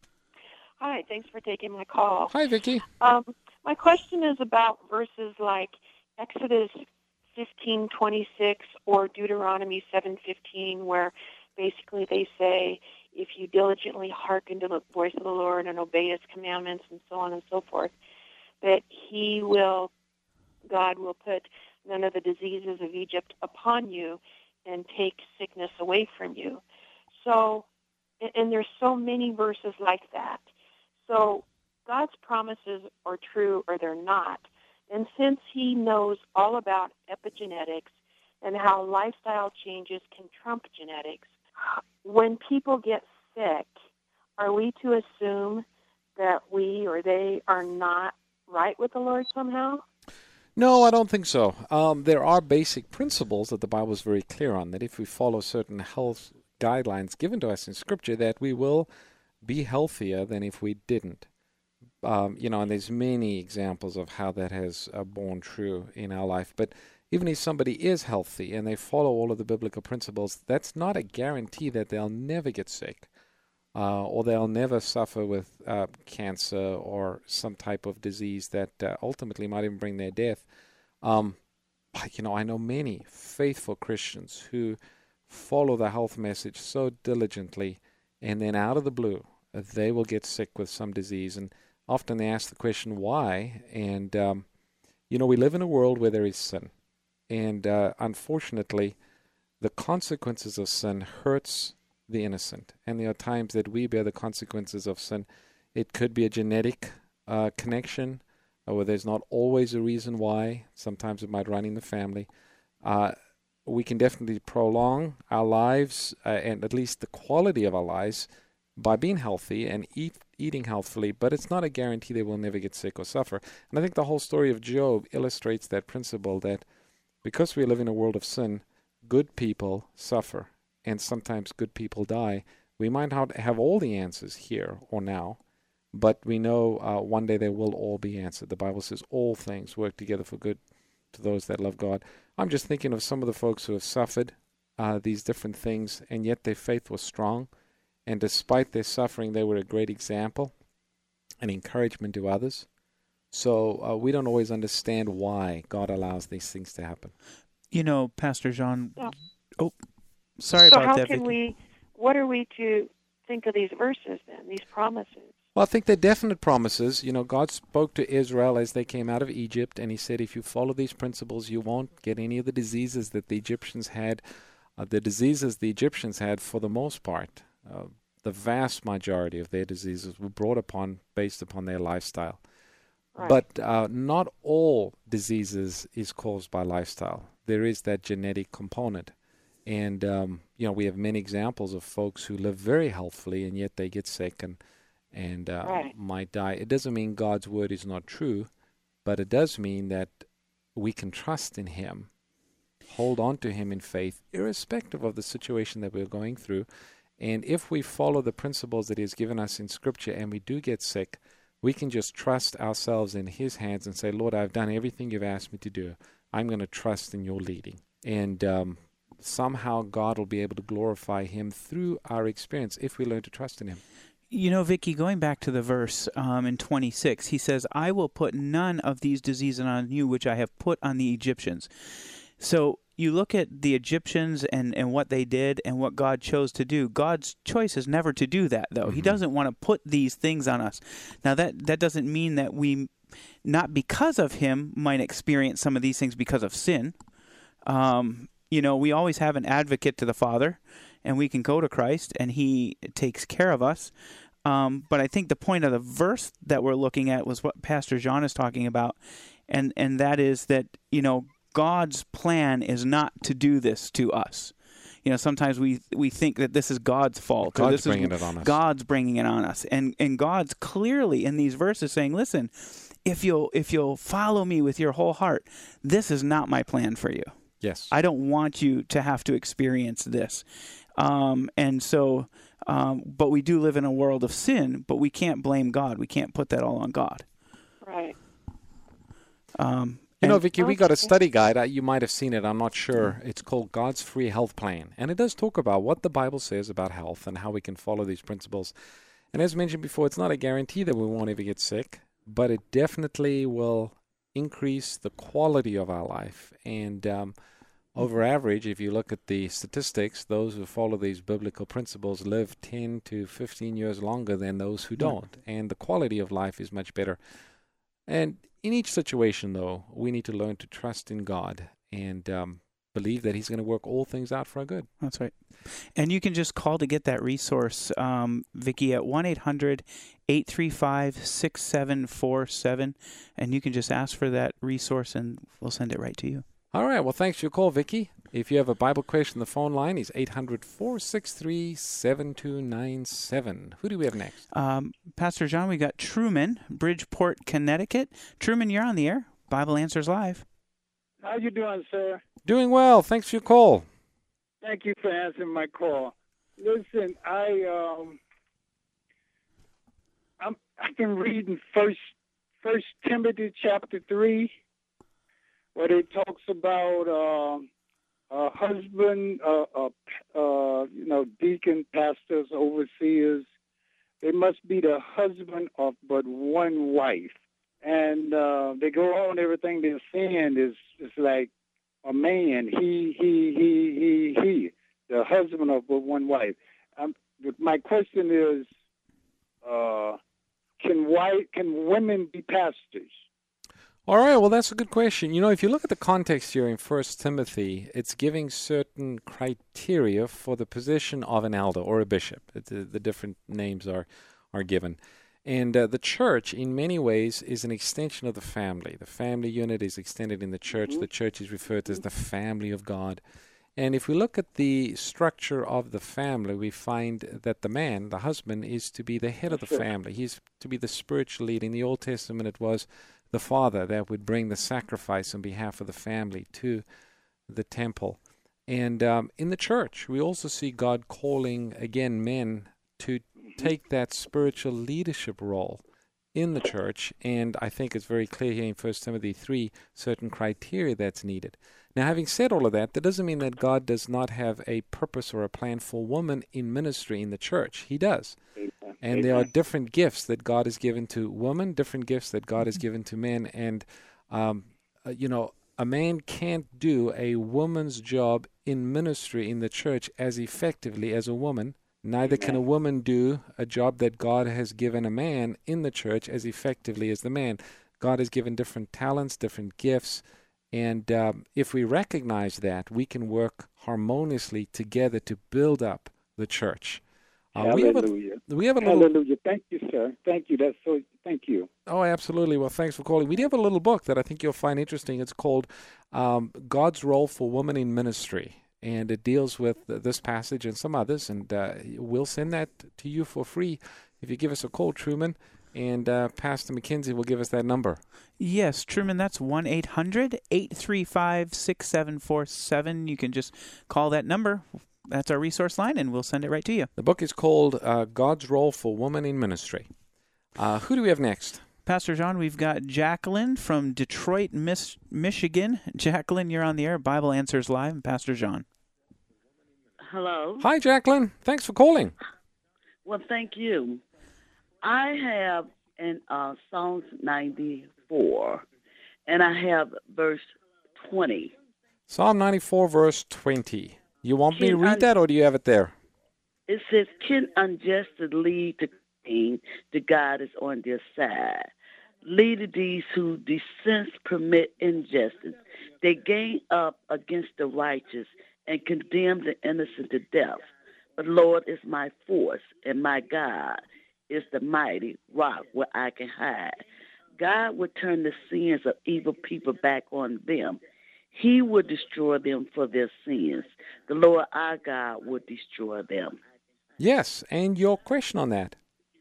Hi, thanks for taking my call. Hi, Vicki. Um, my question is about verses like Exodus fifteen twenty-six or Deuteronomy seven fifteen, where basically they say, if you diligently hearken to the voice of the Lord and obey His commandments and so on and so forth, that He will, God will put none of the diseases of Egypt upon you and take sickness away from you. So, and there's so many verses like that. So God's promises are true or they're not. And since He knows all about epigenetics and how lifestyle changes can trump genetics, when people get sick, are we to assume that we or they are not right with the Lord somehow? No, I don't think so. Um, there are basic principles that the Bible is very clear on, that if we follow certain health guidelines given to us in Scripture, that we will be healthier than if we didn't. Um, you know, and there's many examples of how that has uh, borne true in our life. But even if somebody is healthy and they follow all of the biblical principles, that's not a guarantee that they'll never get sick. Uh, or they'll never suffer with uh, cancer or some type of disease that uh, ultimately might even bring their death. Um, you know, I know many faithful Christians who follow the health message so diligently, and then out of the blue, uh, they will get sick with some disease. And often they ask the question, why? And, um, you know, we live in a world where there is sin. And uh, unfortunately, the consequences of sin hurts the innocent. And there are times that we bear the consequences of sin. It could be a genetic uh, connection, or there's not always a reason why. Sometimes it might run in the family. Uh, we can definitely prolong our lives, uh, and at least the quality of our lives, by being healthy and eat, eating healthfully, but it's not a guarantee that we'll never get sick or suffer. And I think the whole story of Job illustrates that principle, that because we live in a world of sin, good people suffer, and sometimes good people die. We might not have all the answers here or now, but we know uh, one day they will all be answered. The Bible says all things work together for good to those that love God. I'm just thinking of some of the folks who have suffered uh, these different things, and yet their faith was strong. And despite their suffering, they were a great example and encouragement to others. So uh, we don't always understand why God allows these things to happen. You know, Pastor John, yeah. oh, sorry so about how that. So how can Vicki. we, what are we to think of these verses then, these promises? Well, I think they're definite promises. You know, God spoke to Israel as they came out of Egypt, and he said, if you follow these principles, you won't get any of the diseases that the Egyptians had. Uh, the diseases the Egyptians had, for the most part, uh, the vast majority of their diseases were brought upon based upon their lifestyle. Right. But uh, not all diseases is caused by lifestyle. There is that genetic component. And, um, you know, we have many examples of folks who live very healthfully, and yet they get sick and and uh, right. might die. It doesn't mean God's word is not true, but it does mean that we can trust in him, hold on to him in faith, irrespective of the situation that we're going through. And if we follow the principles that he has given us in Scripture and we do get sick, we can just trust ourselves in his hands and say, Lord, I've done everything you've asked me to do. I'm going to trust in your leading. And um, somehow God will be able to glorify him through our experience if we learn to trust in him. You know, Vicki, going back to the verse um, in twenty-six, he says, I will put none of these diseases on you which I have put on the Egyptians. So you look at the Egyptians and, and what they did and what God chose to do. God's choice is never to do that, though. Mm-hmm. He doesn't want to put these things on us. Now, that, that doesn't mean that we, not because of him, might experience some of these things because of sin. Um, you know, we always have an advocate to the Father, and we can go to Christ, and he takes care of us. Um, but I think the point of the verse that we're looking at was what Pastor John is talking about, and, and that is that, you know, God's plan is not to do this to us. You know, sometimes we we think that this is God's fault. God's this bringing is, it on us. God's bringing it on us, and and God's clearly in these verses saying, "Listen, if you'll if you'll follow me with your whole heart, this is not my plan for you. Yes, I don't want you to have to experience this." Um, and so, um, but we do live in a world of sin, but we can't blame God. We can't put that all on God. Right. Um. You know, Vicki, we got a study guide. You might have seen it. I'm not sure. It's called God's Free Health Plan. And it does talk about what the Bible says about health and how we can follow these principles. And as mentioned before, it's not a guarantee that we won't ever get sick, but it definitely will increase the quality of our life. And um, over average, if you look at the statistics, those who follow these biblical principles live ten to fifteen years longer than those who don't. And the quality of life is much better. And in each situation, though, we need to learn to trust in God and um, believe that he's going to work all things out for our good. That's right. And you can just call to get that resource, um, Vicki, at one eight hundred eight three five six seven four seven. And you can just ask for that resource, and we'll send it right to you. All right. Well, thanks for your call, Vicki. If you have a Bible question, the phone line is eight hundred four six three seven two nine seven. Who do we have next? Um, Pastor John, we got Truman, Bridgeport, Connecticut. Truman, you're on the air. Bible Answers Live. How you doing, sir? Doing well. Thanks for your call. Thank you for answering my call. Listen, I um, I'm I've been reading First First Timothy chapter three, where it talks about. Um, Uh, husband, uh, uh, uh, you know, deacon, pastors, overseers, they must be the husband of but one wife. And uh, they go on, everything they're saying is, is like a man, he, he, he, he, he, the husband of one wife. Um, my question is, uh, can white, can women be pastors? All right, well, that's a good question. You know, if you look at the context here in First Timothy, it's giving certain criteria for the position of an elder or a bishop. The, the different names are, are given. And uh, the church, in many ways, is an extension of the family. The family unit is extended in the church. Mm-hmm. The church is referred to as the family of God. And if we look at the structure of the family, we find that the man, the husband, is to be the head of the sure. family. He's to be the spiritual lead. In the Old Testament, it was the father that would bring the sacrifice on behalf of the family to the temple. And um, in the church, we also see God calling, again, men to take that spiritual leadership role in the church. And I think it's very clear here in First Timothy three, certain criteria that's needed. Now, having said all of that, that doesn't mean that God does not have a purpose or a plan for women in ministry in the church. He does. And there are different gifts that God has given to women, different gifts that God has given to men. And, um, uh, you know, a man can't do a woman's job in ministry in the church as effectively as a woman. Neither can a woman do a job that God has given a man in the church as effectively as the man. God has given different talents, different gifts. And um, if we recognize that, we can work harmoniously together to build up the church. Uh, we Hallelujah. Have a, we have a little, Hallelujah. Thank you, sir. Thank you. That's so. Thank you. Oh, absolutely. Well, thanks for calling. We do have a little book that I think you'll find interesting. It's called um, God's Role for Women in Ministry. And it deals with this passage and some others. And uh, we'll send that to you for free if you give us a call, Truman. And uh, Pastor McKenzie will give us that number. Yes, Truman, that's one eight hundred eight three five six seven four seven. You can just call that number. That's our resource line, and we'll send it right to you. The book is called uh, God's Role for Women in Ministry. Uh, who do we have next? Pastor John, we've got Jacqueline from Detroit, Miss, Michigan. Jacqueline, you're on the air. Bible Answers Live. And Pastor John. Hello. Hi, Jacqueline. Thanks for calling. Well, thank you. I have in uh, Psalms ninety-four, and I have verse twenty. Psalm ninety-four, verse twenty. You want me to Can read un- that, or do you have it there? It says, "Can unjustice lead to pain? The God is on their side. Lead to these who dissent permit injustice. They gang up against the righteous and condemn the innocent to death. But Lord is my force, and my God is the mighty rock where I can hide." God would turn the sins of evil people back on them. He would destroy them for their sins. The Lord our God would destroy them. Yes, and your question on that?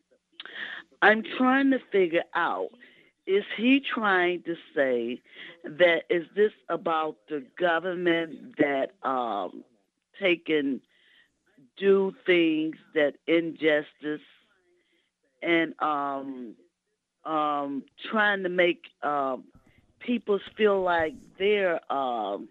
I'm trying to figure out, is he trying to say that, is this about the government that um, taking, do things that injustice and um, um, trying to make um, people feel like they're um,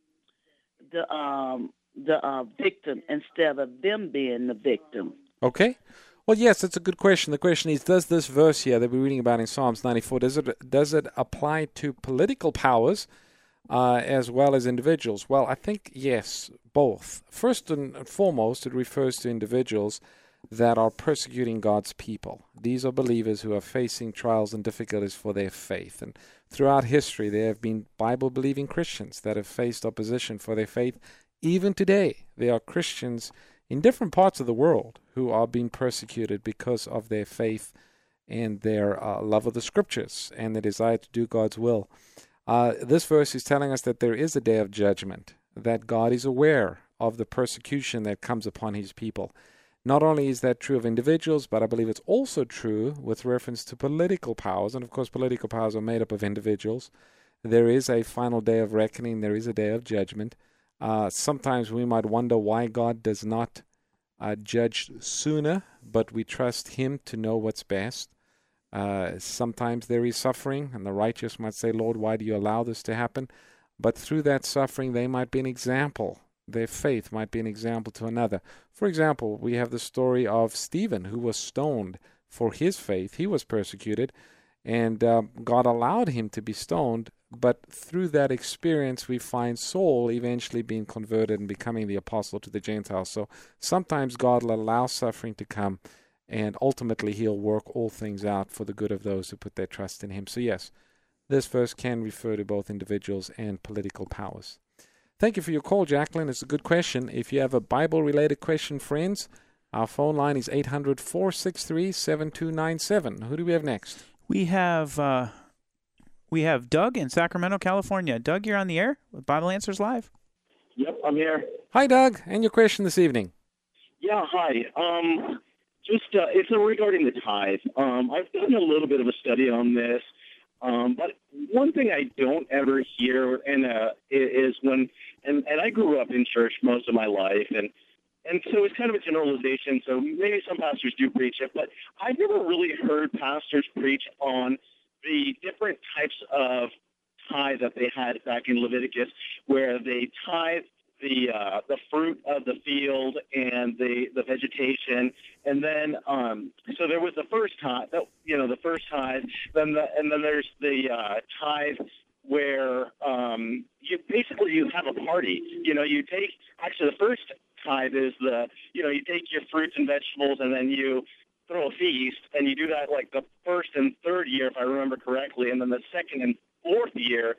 the um, the uh, victim instead of them being the victim? Okay. Well, yes, that's a good question. The question is, does this verse here that we're reading about in Psalms ninety-four, does it does it apply to political powers uh, as well as individuals? Well, I think, yes, both. First and foremost, it refers to individuals that are persecuting God's people. These are believers who are facing trials and difficulties for their faith. And throughout history, there have been Bible-believing Christians that have faced opposition for their faith. Even today, there are Christians in different parts of the world who are being persecuted because of their faith and their uh, love of the Scriptures and their desire to do God's will. Uh, this verse is telling us that there is a day of judgment, that God is aware of the persecution that comes upon His people. Not only is that true of individuals, but I believe it's also true with reference to political powers. And of course, political powers are made up of individuals. There is a final day of reckoning. There is a day of judgment. Uh, sometimes we might wonder why God does not uh, judge sooner, but we trust Him to know what's best. Uh, sometimes there is suffering, and the righteous might say, Lord, why do you allow this to happen? But through that suffering, they might be an example. Their faith might be an example to another. For example, we have the story of Stephen, who was stoned for his faith. He was persecuted, and uh, God allowed him to be stoned but through that experience, we find Saul eventually being converted and becoming the apostle to the Gentiles. So sometimes God will allow suffering to come, and ultimately he'll work all things out for the good of those who put their trust in him. So yes, this verse can refer to both individuals and political powers. Thank you for your call, Jacqueline. It's a good question. If you have a Bible-related question, friends, our phone line is eight hundred, four six three, seven two nine seven. Who do we have next? We have uh, we have Doug in Sacramento, California. Doug, you're on the air with Bible Answers Live. Yep, I'm here. Hi, Doug. And your question this evening? Yeah, hi. Um, just uh, it's regarding the tithe. Um, I've done a little bit of a study on this, um, but one thing I don't ever hear and uh, is when and, and I grew up in church most of my life, and and so it's kind of a generalization. So maybe some pastors do preach it, but I've never really heard pastors preach on the different types of tithe that they had back in Leviticus, where they tithe the uh, the fruit of the field and the, the vegetation, and then um, so there was the first tithe, you know, the first tithe, then the, and then there's the uh, tithe where um, you basically you have a party. You know, you take actually the first tithe is the you know you take your fruits and vegetables and then you throw a feast, and you do that like the first and third year if I remember correctly, and then the second and fourth year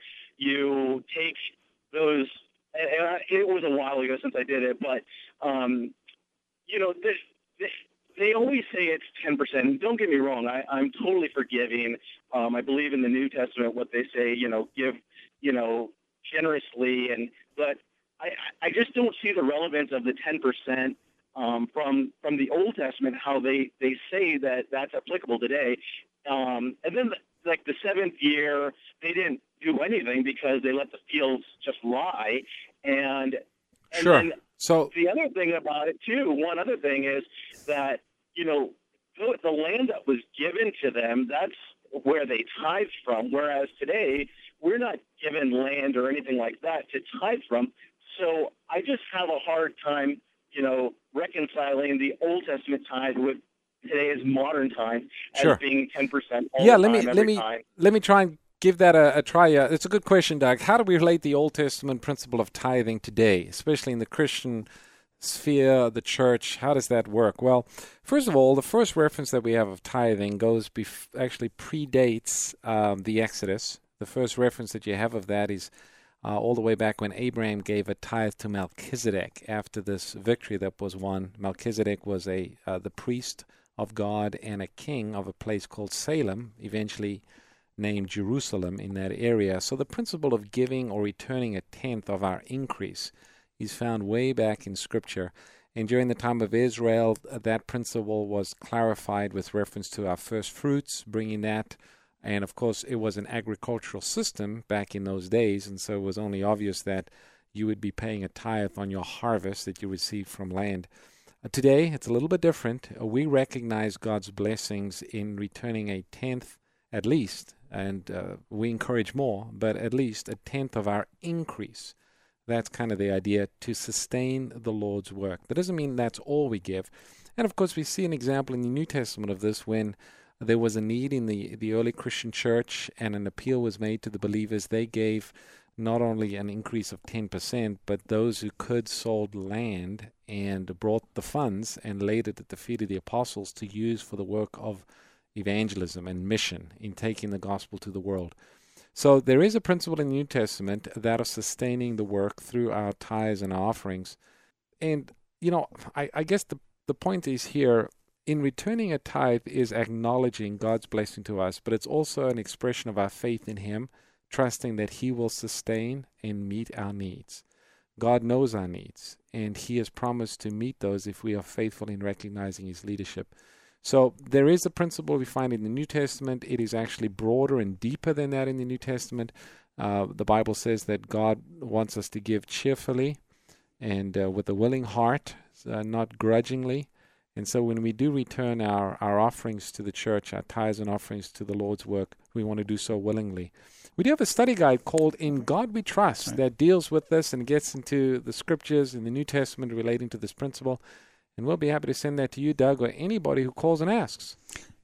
you take those. And I, it was a while ago since I did it, but, um, you know, this, this, they always say it's ten percent. Don't get me wrong. I, I'm totally forgiving. Um, I believe in the New Testament what they say, you know, give, you know, generously. And but I, I just don't see the relevance of the ten percent um, from from the Old Testament, how they, they say that that's applicable today. Um, and then, the, like, the seventh year, they didn't do anything because they let the fields just lie. And, and sure. then so the other thing about it, too, one other thing is that, you know, the land that was given to them, that's where they tithe from, whereas today we're not given land or anything like that to tithe from. So I just have a hard time, you know, reconciling the Old Testament tithe with today's modern time as sure. being ten percent all yeah, the let time, me every let me time. let me try and give that a, a try. Uh, it's a good question, Doug. How do we relate the Old Testament principle of tithing today, especially in the Christian sphere, the church? How does that work? Well, first of all, the first reference that we have of tithing goes bef- actually predates um, the Exodus. The first reference that you have of that is uh, all the way back when Abraham gave a tithe to Melchizedek after this victory that was won. Melchizedek was a uh, the priest of God and a king of a place called Salem, eventually named Jerusalem in that area. So the principle of giving or returning a tenth of our increase is found way back in Scripture. And during the time of Israel, that principle was clarified with reference to our first fruits, bringing that. And of course, it was an agricultural system back in those days, and so it was only obvious that you would be paying a tithe on your harvest that you received from land. Uh, today, it's a little bit different. Uh, we recognize God's blessings in returning a tenth at least, and uh, we encourage more, but at least a tenth of our increase. That's kind of the idea, to sustain the Lord's work. That doesn't mean that's all we give. And of course, we see an example in the New Testament of this when there was a need in the, the early Christian church and an appeal was made to the believers. They gave not only an increase of ten percent, but those who could sold land and brought the funds and laid it at the feet of the apostles to use for the work of evangelism and mission in taking the gospel to the world. So there is a principle in the New Testament that of sustaining the work through our tithes and offerings. And, you know, I, I guess the, the point is here, in returning a tithe is acknowledging God's blessing to us, but it's also an expression of our faith in Him, trusting that He will sustain and meet our needs. God knows our needs, and He has promised to meet those if we are faithful in recognizing His leadership. So there is a principle we find in the New Testament. It is actually broader and deeper than that in the New Testament. Uh, the Bible says that God wants us to give cheerfully and uh, with a willing heart, uh, not grudgingly. And so when we do return our, our offerings to the church, our tithes and offerings to the Lord's work, we want to do so willingly. We do have a study guide called In God We Trust right. that deals with this and gets into the scriptures in the New Testament relating to this principle. And we'll be happy to send that to you, Doug, or anybody who calls and asks.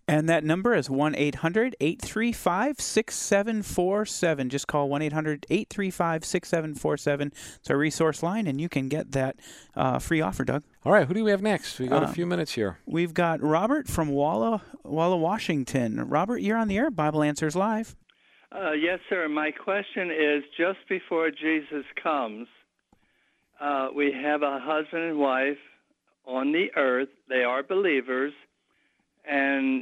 And that number is one eight hundred eight three five six seven four seven. Just call one eight hundred eight three five six seven four seven. It's our resource line, and you can get that uh, free offer, Doug. All right, who do we have next? We've got Uh, a few minutes here. We've got Robert from Walla, Walla, Washington. Robert, you're on the air. Bible Answers Live. Uh, yes, sir. My question is, just before Jesus comes, uh, we have a husband and wife on the earth. They are believers, and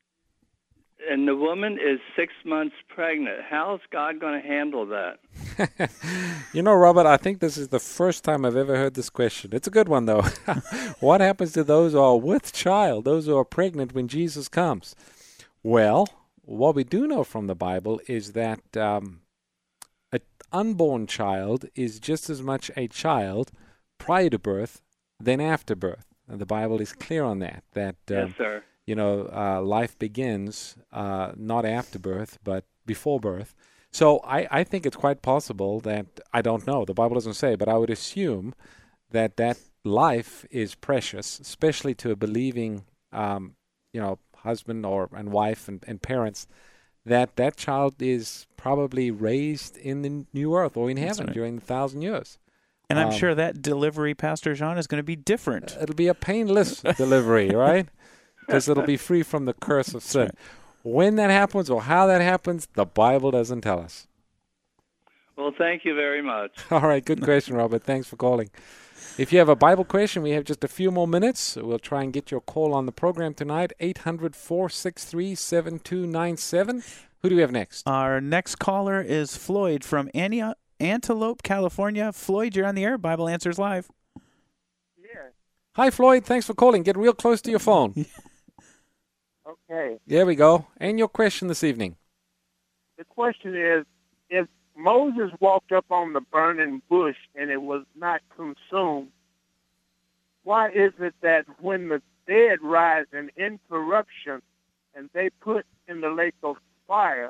and the woman is six months pregnant. How's God going to handle that? You know, Robert, I think this is the first time I've ever heard this question. It's a good one, though. What happens to those who are with child, those who are pregnant when Jesus comes? Well, what we do know from the Bible is that um, an unborn child is just as much a child prior to birth than after birth. And the Bible is clear on that, that um, Yes, sir. you know, uh, life begins uh, not after birth, but before birth. So I, I think it's quite possible that, I don't know, the Bible doesn't say, but I would assume that that life is precious, especially to a believing, um, you know, husband or and wife and, and parents, that that child is probably raised in the new earth or in That's heaven right. during the thousand years. And I'm Um, sure that delivery, Pastor Jean, is going to be different. It'll be a painless delivery, right? Because it'll be free from the curse of sin. When that happens or how that happens, the Bible doesn't tell us. Well, thank you very much. All right, good question, Robert. Thanks for calling. If you have a Bible question, we have just a few more minutes. We'll try and get your call on the program tonight, eight hundred four six three seven two nine seven. Who do we have next? Our next caller is Floyd from Ania- Antelope, California. Floyd, you're on the air. Bible Answers Live. Hi, Floyd. Thanks for calling. Get real close to your phone. Okay. There we go. And your question this evening. The question is, if Moses walked up on the burning bush and it was not consumed, why is it that when the dead rise in incorruption and they put in the lake of fire,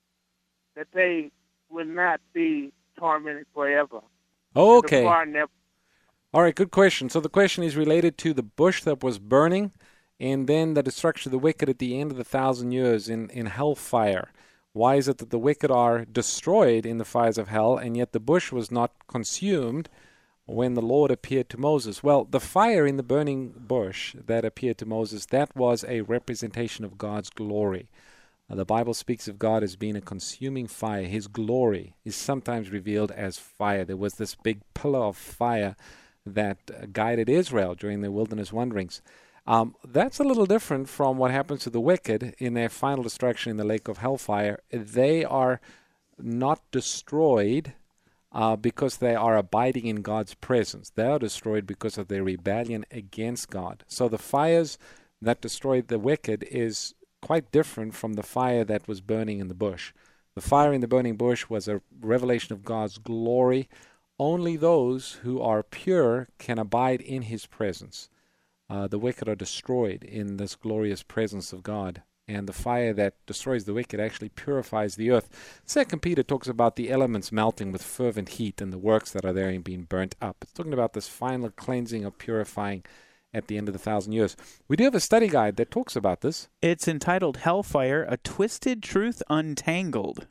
that they would not be tormented forever? Okay. The fire never All right, good question. So the question is related to the bush that was burning and then the destruction of the wicked at the end of the thousand years in, in hellfire. Why is it that the wicked are destroyed in the fires of hell and yet the bush was not consumed when the Lord appeared to Moses? Well, the fire in the burning bush that appeared to Moses, that was a representation of God's glory. Uh, the Bible speaks of God as being a consuming fire. His glory is sometimes revealed as fire. There was this big pillar of fire that uh, guided Israel during their wilderness wanderings. Um, that's a little different from what happens to the wicked in their final destruction in the lake of hellfire. They are not destroyed uh, because they are abiding in God's presence. They are destroyed because of their rebellion against God. So the fires that destroyed the wicked is quite different from the fire that was burning in the bush. The fire in the burning bush was a revelation of God's glory. Only those who are pure can abide in his presence. Uh, the wicked are destroyed in this glorious presence of God. And the fire that destroys the wicked actually purifies the earth. Second Peter talks about the elements melting with fervent heat and the works that are therein being burnt up. It's talking about this final cleansing or purifying at the end of the thousand years. We do have a study guide that talks about this. It's entitled Hellfire, A Twisted Truth Untangled.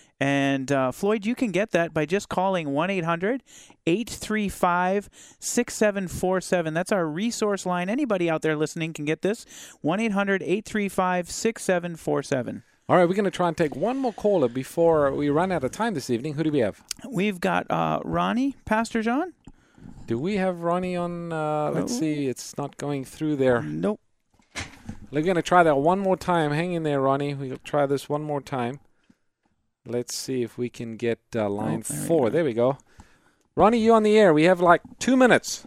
And, uh, Floyd, you can get that by just calling one eight hundred eight three five six seven four seven. That's our resource line. Anybody out there listening can get this. one eight hundred eight three five six seven four seven. All right, we're going to try and take one more caller before we run out of time this evening. Who do we have? We've got uh, Ronnie, Pastor John. Do we have Ronnie on? Uh, let's Oh. see. It's not going through there. Nope. We're going to try that one more time. Hang in there, Ronnie. We'll try this one more time. Let's see if we can get uh, line Oh, there we four. go. There we go. Ronnie, you on the air. We have like two minutes.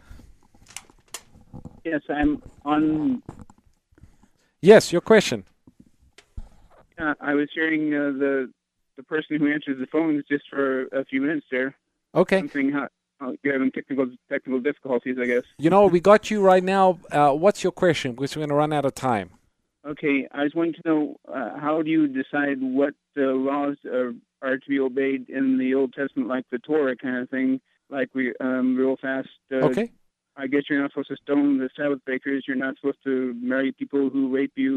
Yes, I'm on. Yes, your question. Uh, I was hearing uh, the the person who answers the phones just for a few minutes there. Okay. Something how, how you're having technical technical difficulties, I guess. You know, we got you right now. Uh, what's your question? Because we're going to run out of time. Okay, I was wanting to know uh, how do you decide what uh, laws are, are to be obeyed in the Old Testament, like the Torah kind of thing, like we um, real fast. Uh, Okay. I guess you're not supposed to stone the Sabbath breakers. You're not supposed to marry people who rape you.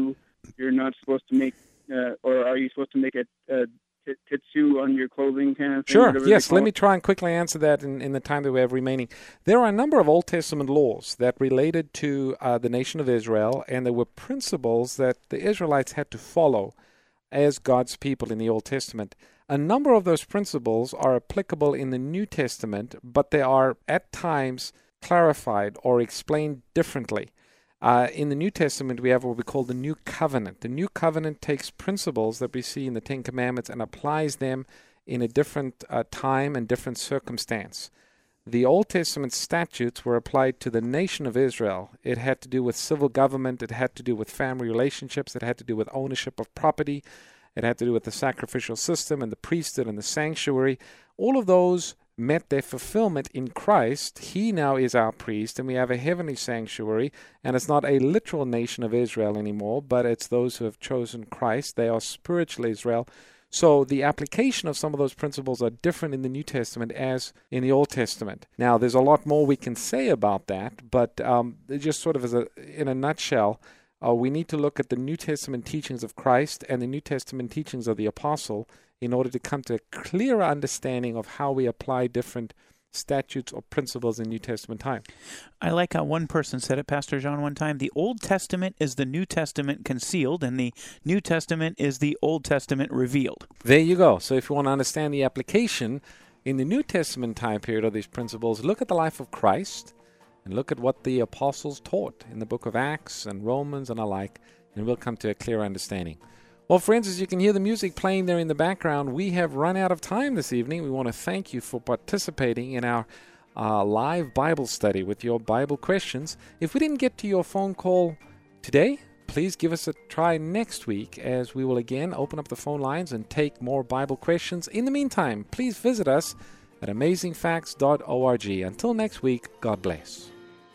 you're not supposed to make, uh, or are you supposed to make a, a t- titsu on your clothing kind of thing? Sure, yes. Let me try and quickly answer that in, in the time that we have remaining. There are a number of Old Testament laws that related to uh, the nation of Israel, and there were principles that the Israelites had to follow as God's people in the Old Testament. A number of those principles are applicable in the New Testament, but they are at times clarified or explained differently. Uh, in the New Testament, we have what we call the New Covenant. The New Covenant takes principles that we see in the Ten Commandments and applies them in a different uh, time and different circumstance. The Old Testament statutes were applied to the nation of Israel. It had to do with civil government. It had to do with family relationships. It had to do with ownership of property. It had to do with the sacrificial system and the priesthood and the sanctuary. All of those met their fulfillment in Christ. He now is our priest, and we have a heavenly sanctuary, and it's not a literal nation of Israel anymore, but it's those who have chosen Christ. They are spiritual Israel. So the application of some of those principles are different in the New Testament as in the Old Testament. Now, there's a lot more we can say about that, but um, just sort of as a, in a nutshell, uh, we need to look at the New Testament teachings of Christ and the New Testament teachings of the Apostle in order to come to a clearer understanding of how we apply different statutes or principles in New Testament time. I like how one person said it, Pastor John, one time. The Old Testament is the New Testament concealed, and the New Testament is the Old Testament revealed. There you go. So if you want to understand the application in the New Testament time period of these principles, look at the life of Christ and look at what the apostles taught in the book of Acts and Romans and alike, and we'll come to a clear understanding. Well, friends, as you can hear the music playing there in the background, we have run out of time this evening. We want to thank you for participating in our uh, live Bible study with your Bible questions. If we didn't get to your phone call today, please give us a try next week as we will again open up the phone lines and take more Bible questions. In the meantime, please visit us at amazing facts dot org. Until next week, God bless.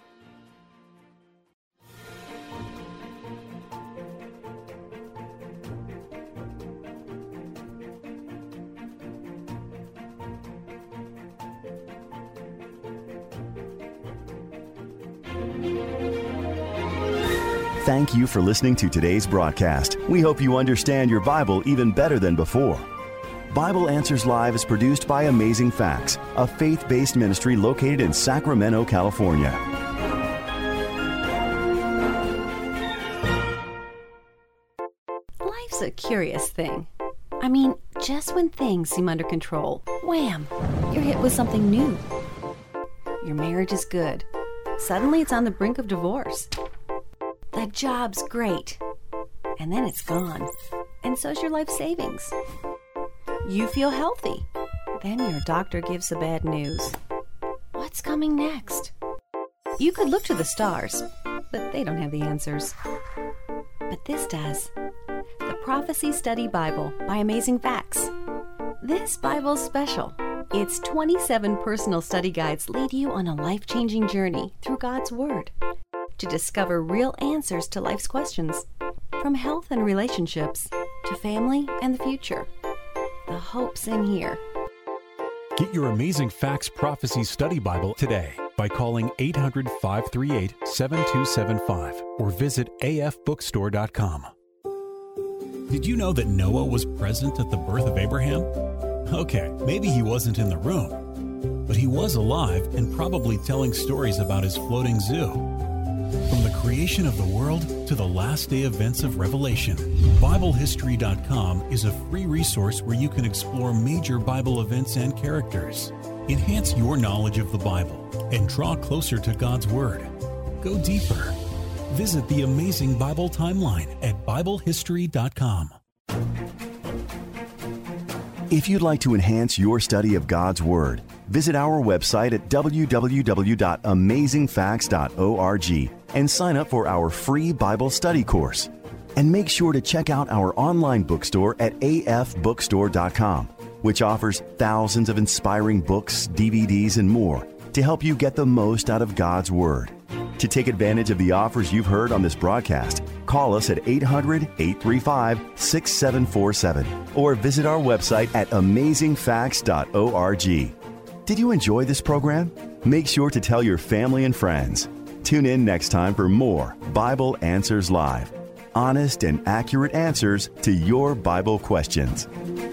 Thank you for listening to today's broadcast. We hope you understand your Bible even better than before. Bible Answers Live is produced by Amazing Facts, a faith-based ministry located in Sacramento, California. Life's a curious thing. I mean, just when things seem under control, wham, you're hit with something new. Your marriage is good. Suddenly it's on the brink of divorce. The job's great. And then it's gone. And so's your life savings. You feel healthy. Then your doctor gives the bad news. What's coming next? You could look to the stars, but they don't have the answers. But this does. The Prophecy Study Bible by Amazing Facts. This Bible's special. Its twenty-seven personal study guides lead you on a life-changing journey through God's Word to discover real answers to life's questions, from health and relationships to family and the future. The hope's in here. Get your Amazing Facts Prophecy Study Bible today by calling eight hundred, five three eight, seven two seven five or visit a f bookstore dot com. Did you know that Noah was present at the birth of Abraham? Okay, maybe he wasn't in the room, but he was alive and probably telling stories about his floating zoo. From the creation of the world to the last day events of Revelation, Bible History dot com is a free resource where you can explore major Bible events and characters. Enhance your knowledge of the Bible and draw closer to God's Word. Go deeper. Visit the Amazing Bible Timeline at Bible History dot com. If you'd like to enhance your study of God's Word, visit our website at w w w dot amazing facts dot org and sign up for our free Bible study course. And make sure to check out our online bookstore at a f bookstore dot com, which offers thousands of inspiring books, D V Ds, and more to help you get the most out of God's Word. To take advantage of the offers you've heard on this broadcast, call us at eight hundred, eight three five, six seven four seven or visit our website at amazing facts dot org. Did you enjoy this program? Make sure to tell your family and friends. Tune in next time for more Bible Answers Live. honest and accurate answers to your Bible questions.